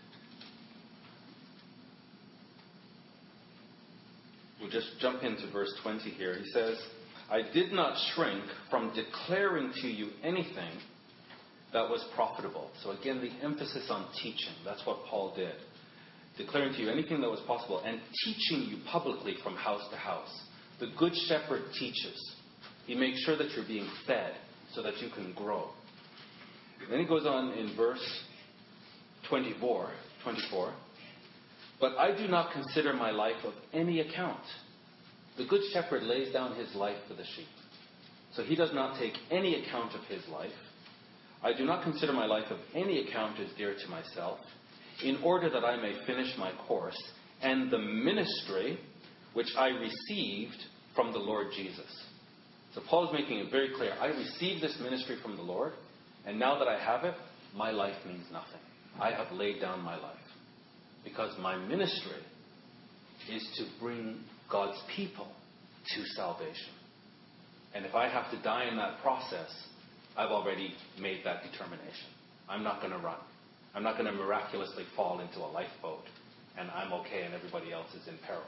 we'll just jump into verse twenty here. He says, I did not shrink from declaring to you anything that was profitable. So again, the emphasis on teaching. That's what Paul did. Declaring to you anything that was possible and teaching you publicly from house to house. The good shepherd teaches. He makes sure that you're being fed so that you can grow. And then he goes on in verse twenty-four, twenty-four. But I do not consider my life of any account. The good shepherd lays down his life for the sheep. So he does not take any account of his life. I do not consider my life of any account as dear to myself, in order that I may finish my course and the ministry which I received from the Lord Jesus. So Paul is making it very clear. I received this ministry from the Lord, and now that I have it, my life means nothing. I have laid down my life. Because my ministry is to bring God's people to salvation. And if I have to die in that process, I've already made that determination. I'm not going to run. I'm not going to miraculously fall into a lifeboat and I'm okay and everybody else is in peril.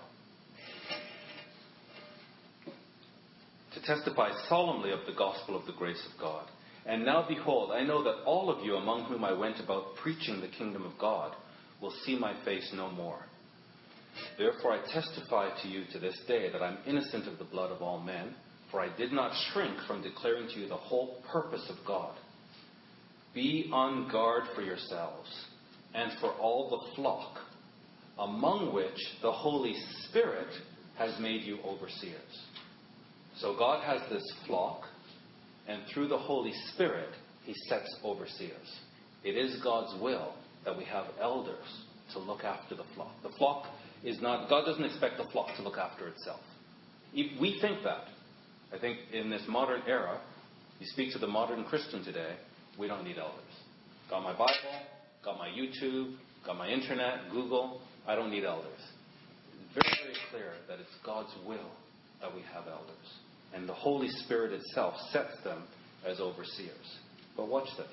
To testify solemnly of the gospel of the grace of God. And now behold, I know that all of you among whom I went about preaching the kingdom of God will see my face no more. Therefore I testify to you to this day that I'm innocent of the blood of all men, for I did not shrink from declaring to you the whole purpose of God. Be on guard for yourselves and for all the flock, among which the Holy Spirit has made you overseers. So God has this flock, and through the Holy Spirit, He sets overseers. It is God's will that we have elders to look after the flock. The flock is not, God doesn't expect the flock to look after itself. We think that. I think in this modern era, you speak to the modern Christian today, we don't need elders. Got my Bible, got my YouTube, got my internet, Google. I don't need elders. It's very, very clear that it's God's will that we have elders. And the Holy Spirit itself sets them as overseers. But watch this.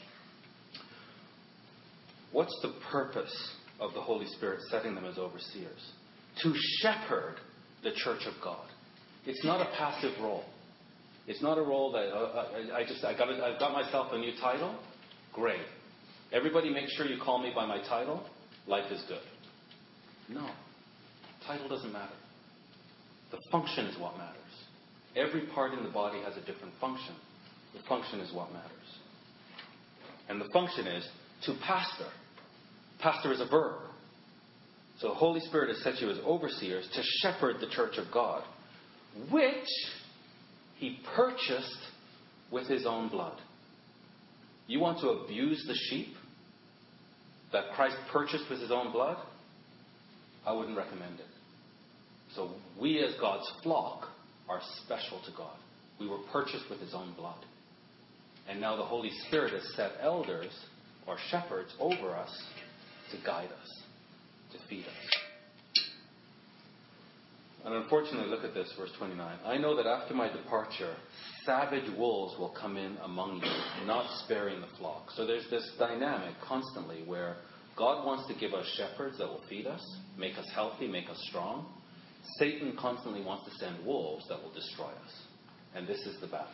What's the purpose of the Holy Spirit setting them as overseers? To shepherd the church of God. It's not a passive role. It's not a role that uh, I, I just I got a, I've got myself a new title. Great. Everybody make sure you call me by my title. Life is good. No. Title doesn't matter. The function is what matters. Every part in the body has a different function. The function is what matters. And the function is to pastor. Pastor is a verb. So the Holy Spirit has set you as overseers to shepherd the church of God, which He purchased with His own blood. You want to abuse the sheep that Christ purchased with His own blood? I wouldn't recommend it. So we as God's flock are special to God. We were purchased with His own blood. And now the Holy Spirit has set elders or shepherds over us to guide us, to feed us. And unfortunately, look at this, verse twenty-nine. I know that after my departure, savage wolves will come in among you, not sparing the flock. So there's this dynamic constantly where God wants to give us shepherds that will feed us, make us healthy, make us strong. Satan constantly wants to send wolves that will destroy us. And this is the battle.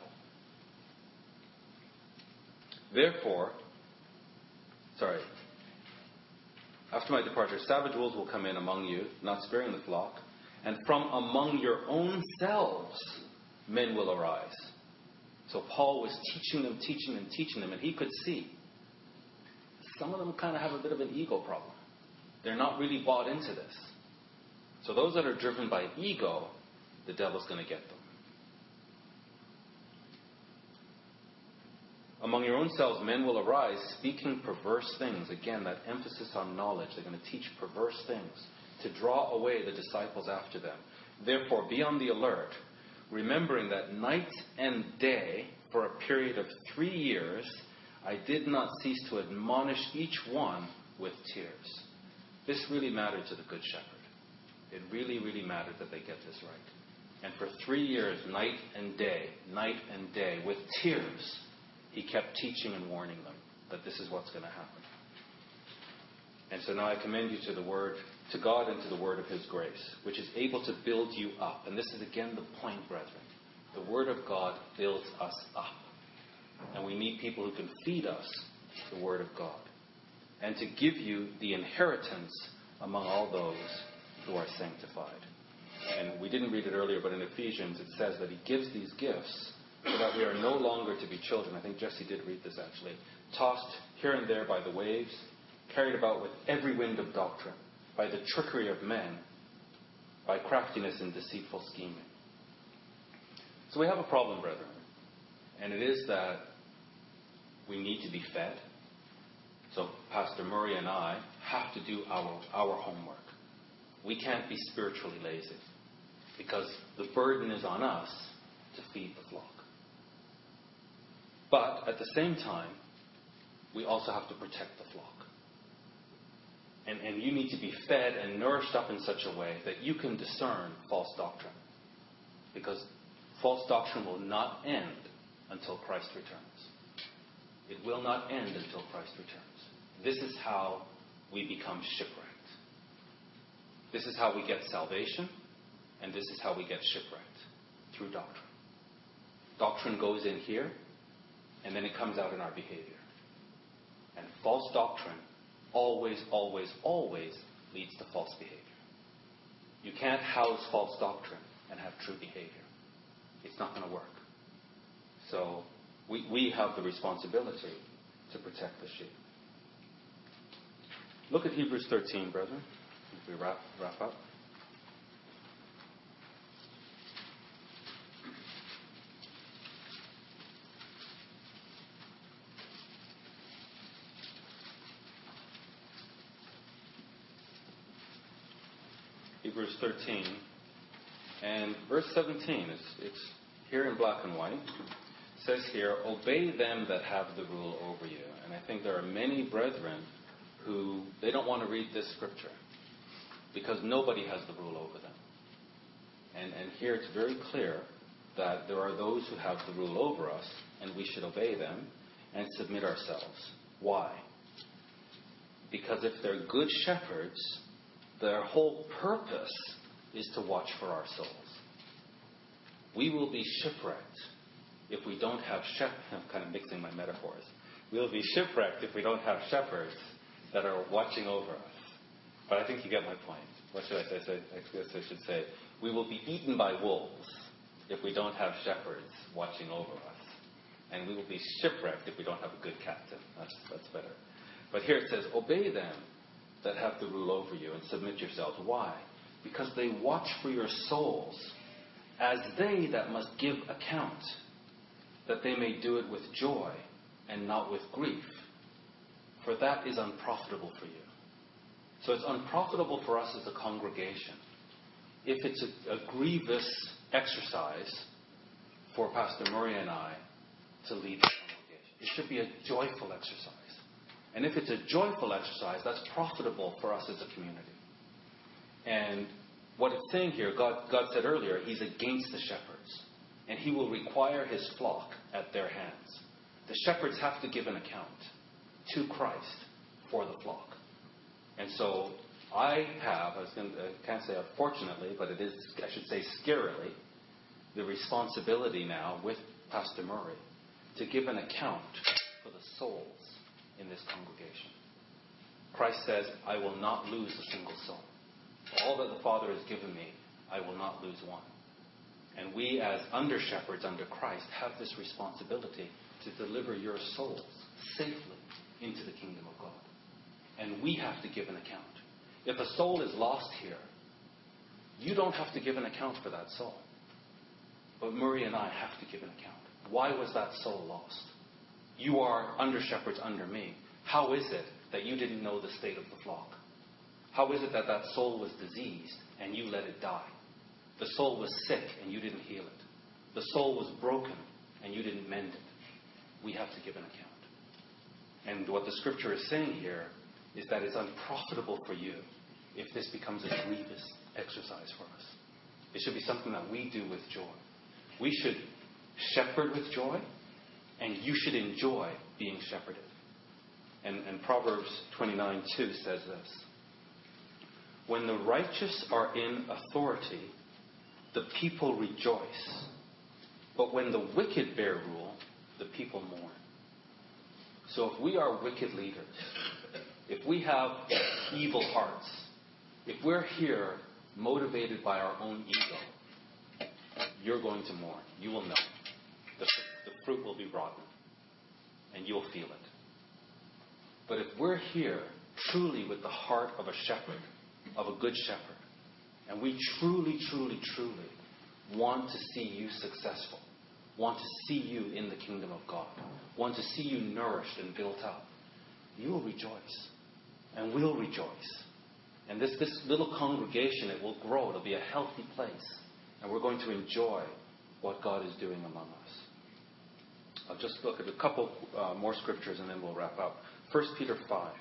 Therefore, sorry, after my departure, savage wolves will come in among you, not sparing the flock, and from among your own selves men will arise. So Paul was teaching them, teaching them, teaching them, and he could see some of them kind of have a bit of an ego problem. They're not really bought into this. So those that are driven by ego, the devil's going to get them. Among your own selves, men will arise, speaking perverse things. Again, that emphasis on knowledge. They're going to teach perverse things to draw away the disciples after them. Therefore, be on the alert, remembering that night and day, for a period of three years, I did not cease to admonish each one with tears. This really mattered to the Good Shepherd. It really, really mattered that they get this right. And for three years, night and day, night and day, with tears, he kept teaching and warning them that this is what's going to happen. And so now I commend you to the Word, to God and to the Word of His grace, which is able to build you up. And this is again the point, brethren. The Word of God builds us up. And we need people who can feed us the Word of God. And to give you the inheritance among all those who are sanctified. And we didn't read it earlier, but in Ephesians it says that He gives these gifts so that we are no longer to be children. I think Jesse did read this actually. Tossed here and there by the waves, carried about with every wind of doctrine, by the trickery of men, by craftiness and deceitful scheming. So we have a problem, brethren. And it is that we need to be fed. So Pastor Murray and I have to do our, our homework. We can't be spiritually lazy because the burden is on us to feed the flock. But at the same time, we also have to protect the flock. And, and you need to be fed and nourished up in such a way that you can discern false doctrine. Because false doctrine will not end until Christ returns. It will not end until Christ returns. This is how we become shipwrecked. This is how we get salvation, and this is how we get shipwrecked, through doctrine. Doctrine goes in here, and then it comes out in our behavior. And false doctrine always, always, always leads to false behavior. You can't house false doctrine and have true behavior. It's not going to work. So we, we have the responsibility to protect the sheep. Look at Hebrews thirteen, brethren, as we wrap, wrap up. Hebrews thirteen and verse seventeen. It's, it's here in black and white. It says here, obey them that have the rule over you. And I think there are many brethren who, they don't want to read this scripture because nobody has the rule over them. And, and here it's very clear that there are those who have the rule over us, and we should obey them and submit ourselves. Why? Because if they're good shepherds, their whole purpose is to watch for our souls. We will be shipwrecked if we don't have shepherds. I'm kind of mixing my metaphors. We will be shipwrecked if we don't have shepherds that are watching over us. But I think you get my point. What should I say? I guess I should say, we will be eaten by wolves if we don't have shepherds watching over us. And we will be shipwrecked if we don't have a good captain. That's, that's better. But here it says, obey them that have the rule over you and submit yourselves. Why? Because they watch for your souls as they that must give account, that they may do it with joy and not with grief, for that is unprofitable for you. So it's unprofitable for us as a congregation if it's a, a grievous exercise for Pastor Murray and I to lead the congregation. It should be a joyful exercise. And if it's a joyful exercise, that's profitable for us as a community. And what it's saying here, God, God said earlier, He's against the shepherds. And He will require His flock at their hands. The shepherds have to give an account to Christ for the flock. And so I have, I, was going to, I can't say unfortunately, but it is, I should say scarily, the responsibility now with Pastor Murray to give an account for the souls in this congregation. Christ says, I will not lose a single soul. All that the Father has given me, I will not lose one. And we as under-shepherds under Christ have this responsibility to deliver your souls safely into the kingdom of God. And we have to give an account. If a soul is lost here, you don't have to give an account for that soul. But Murray and I have to give an account. Why was that soul lost? You are under-shepherds under me. How is it that you didn't know the state of the flock? How is it that that soul was diseased and you let it die? The soul was sick and you didn't heal it. The soul was broken and you didn't mend it. We have to give an account. And what the scripture is saying here is that it's unprofitable for you if this becomes a grievous exercise for us. It should be something that we do with joy. We should shepherd with joy, and you should enjoy being shepherded. And, and Proverbs twenty-nine two says this: when the righteous are in authority, the people rejoice. But when the wicked bear rule, the people mourn. So if we are wicked leaders, if we have evil hearts, if we're here motivated by our own ego, you're going to mourn. You will know. The, the fruit will be rotten, and you'll feel it. But if we're here truly with the heart of a shepherd, of a good shepherd, and we truly, truly, truly want to see you successful, want to see you in the kingdom of God, want to see you nourished and built up, you will rejoice. And we'll rejoice. And this, this little congregation, it will grow. It'll be a healthy place. And we're going to enjoy what God is doing among us. I'll just look at a couple uh, more scriptures and then we'll wrap up. First Peter five.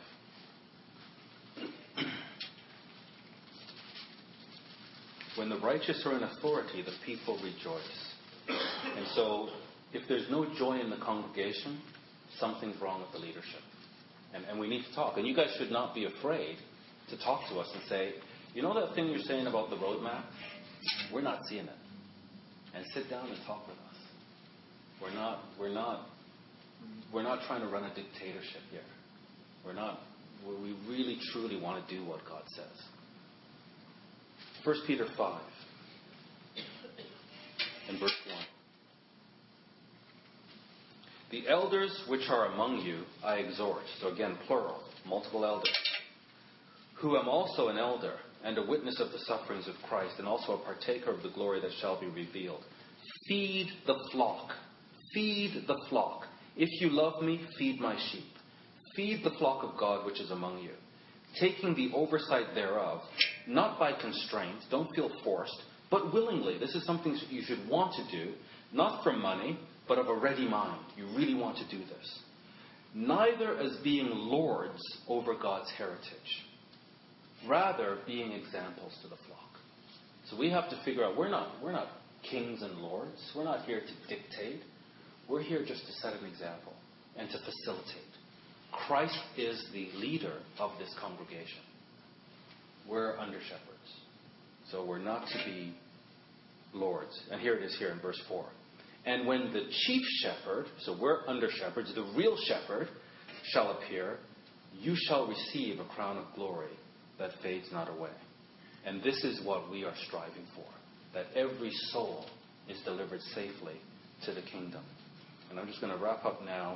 When the righteous are in authority, the people rejoice. And so, if there's no joy in the congregation, something's wrong with the leadership. And, and we need to talk. And you guys should not be afraid to talk to us and say, you know that thing you're saying about the roadmap? We're not seeing it. And sit down and talk with us. We're not, we're not, we're not trying to run a dictatorship here. We're not, we really truly want to do what God says. First Peter five and verse one. The elders which are among you I exhort, so again plural, multiple elders, who am also an elder and a witness of the sufferings of Christ, and also a partaker of the glory that shall be revealed. Feed the flock. Feed the flock. If you love me, feed my sheep. Feed the flock of God which is among you, taking the oversight thereof, not by constraint, don't feel forced, but willingly. This is something you should want to do, not for money, but of a ready mind. You really want to do this. Neither as being lords over God's heritage, rather being examples to the flock. So we have to figure out, we're not, we're not kings and lords. We're not here to dictate. We're here just to set an example and to facilitate. Christ is the leader of this congregation. We're under shepherds. So we're not to be lords. And here it is here in verse four. And when the chief shepherd, so we're under shepherds, the real shepherd shall appear, you shall receive a crown of glory that fades not away. And this is what we are striving for, that every soul is delivered safely to the kingdom. And I'm just going to wrap up now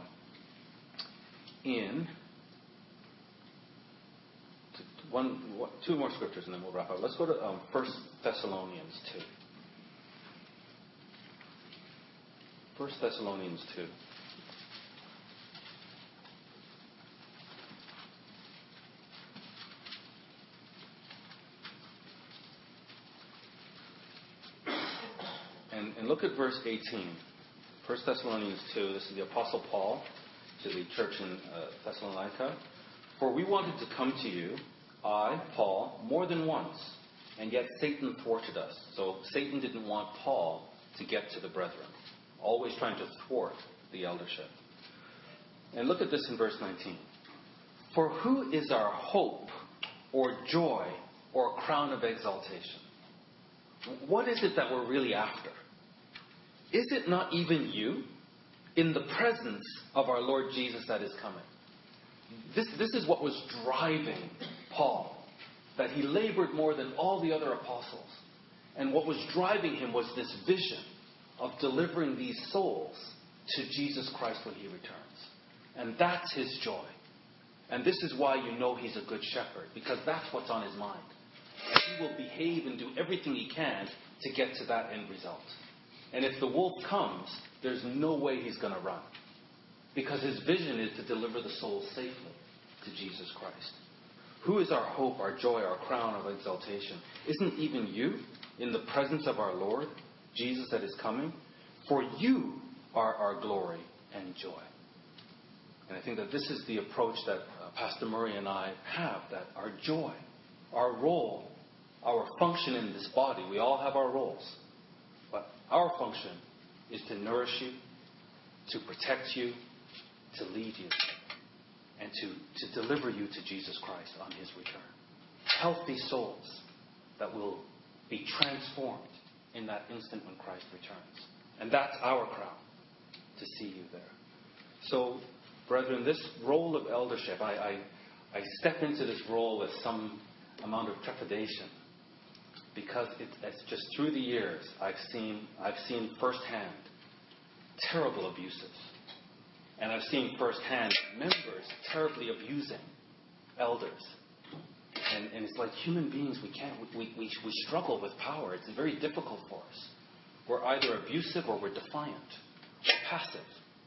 in one, two more scriptures and then we'll wrap up. Let's go to um, First Thessalonians two. First Thessalonians two. And, and look at verse eighteen. First Thessalonians two. This is the Apostle Paul to the church in uh, Thessalonica. For we wanted to come to you, I, Paul, more than once, and yet Satan thwarted us. So Satan didn't want Paul to get to the brethren, always trying to thwart the eldership. And look at this in verse nineteen. For who is our hope or joy or crown of exaltation? What is it that we're really after? Is it not even you in the presence of our Lord Jesus that is coming? This, this is what was driving Paul, that he labored more than all the other apostles. And what was driving him was this vision of delivering these souls to Jesus Christ when he returns. And that's his joy. And this is why you know he's a good shepherd, because that's what's on his mind. And he will behave and do everything he can to get to that end result. And if the wolf comes, there's no way he's going to run. Because his vision is to deliver the soul safely to Jesus Christ. Who is our hope, our joy, our crown of exaltation? Isn't even you in the presence of our Lord, Jesus that is coming? For you are our glory and joy. And I think that this is the approach that uh, Pastor Murray and I have, that our joy, our role, our function in this body, we all have our roles. But our function is to nourish you, to protect you, to lead you, and to, to deliver you to Jesus Christ on his return. Healthy souls that will be transformed in that instant when Christ returns. And that's our crown, to see you there. So, brethren, this role of eldership, I, I, I step into this role with some amount of trepidation, because it, it's just through the years I've seen I've seen firsthand terrible abuses. And I've seen firsthand members terribly abusing elders. And, and it's like human beings, we can't, we, we, we struggle with power. It's very difficult for us. We're either abusive or we're defiant or passive.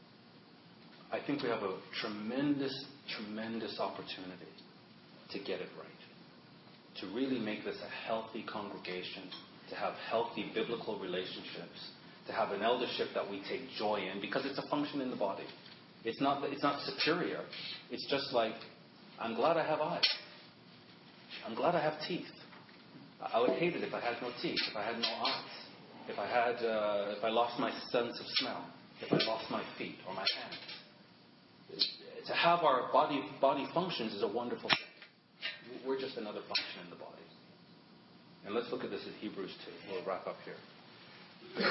I think we have a tremendous, tremendous opportunity to get it right. To really make this a healthy congregation, to have healthy biblical relationships, to have an eldership that we take joy in, because it's a function in the body. It's not, it's not superior. It's just like, I'm glad I have eyes. I'm glad I have teeth. I would hate it if I had no teeth, if I had no eyes, if I had, uh, if I lost my sense of smell, if I lost my feet or my hands. To have our body body functions is a wonderful thing. We're just another function in the body. And let's look at this in Hebrews two. We'll wrap up here.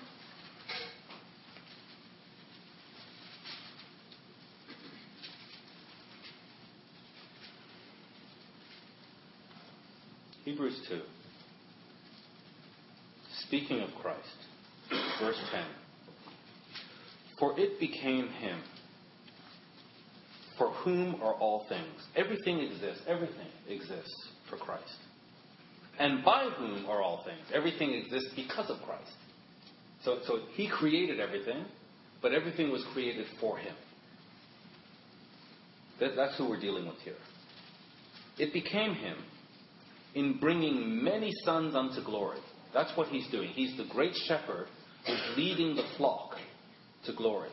Hebrews two. Speaking of Christ, verse ten. For it became him, for whom are all things. Everything exists. Everything exists for Christ. And by whom are all things. Everything exists because of Christ. So, so he created everything, but everything was created for him. That, that's who we're dealing with here. It became him in bringing many sons unto glory. That's what he's doing. He's the great shepherd who's leading the flock to glory.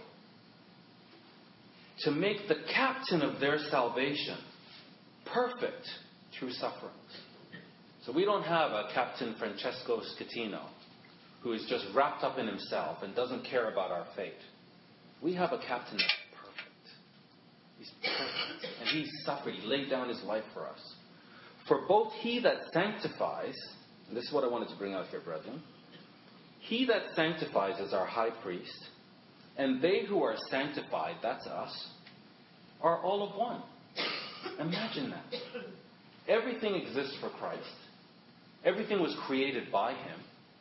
To make the captain of their salvation perfect through sufferings. So we don't have a Captain Francesco Schettino who is just wrapped up in himself and doesn't care about our fate. We have a captain that's perfect. He's perfect. And he suffered. He laid down his life for us. For both he that sanctifies, and this is what I wanted to bring out here, brethren. He that sanctifies is our high priest, and they who are sanctified, that's us, are all of one. Imagine that. Everything exists for Christ. Everything was created by him.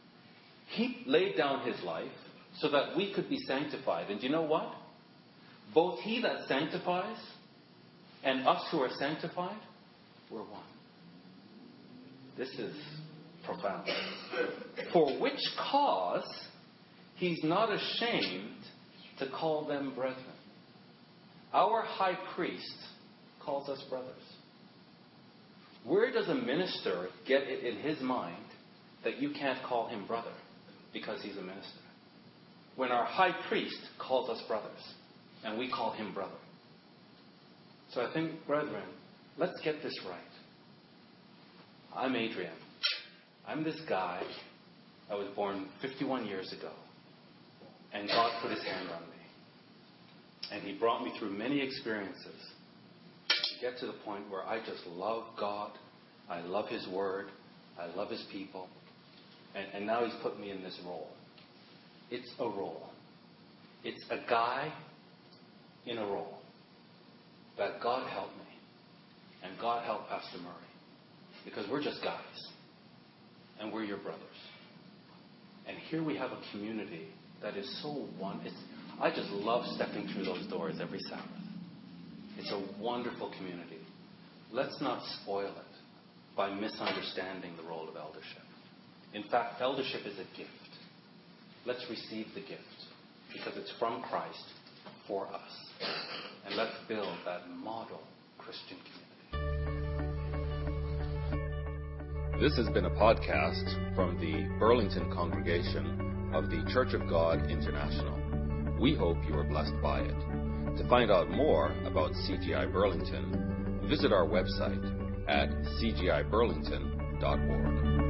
He laid down his life so that we could be sanctified. And you know what? Both he that sanctifies and us who are sanctified, we're one. This is profound. For which cause he's not ashamed to call them brethren. Our high priest calls us brothers. Where does a minister get it in his mind that you can't call him brother because he's a minister? When our high priest calls us brothers and we call him brother. So I think, brethren, let's get this right. I'm Adrian. I'm this guy. I was born fifty-one years ago. And God put his hand on me. And he brought me through many experiences to get to the point where I just love God. I love his word. I love his people. And, and now he's put me in this role. It's a role. It's a guy in a role. That God help me. And God help Pastor Murray. Because we're just guys. And we're your brothers. And here we have a community that is so one. It's, I just love stepping through those doors every Sabbath. It's a wonderful community. Let's not spoil it by misunderstanding the role of eldership. In fact, eldership is a gift. Let's receive the gift because it's from Christ for us. And let's build that model Christian community. This has been a podcast from the Burlington congregation of the Church of God International. We hope you are blessed by it. To find out more about C G I Burlington, visit our website at c g i burlington dot org.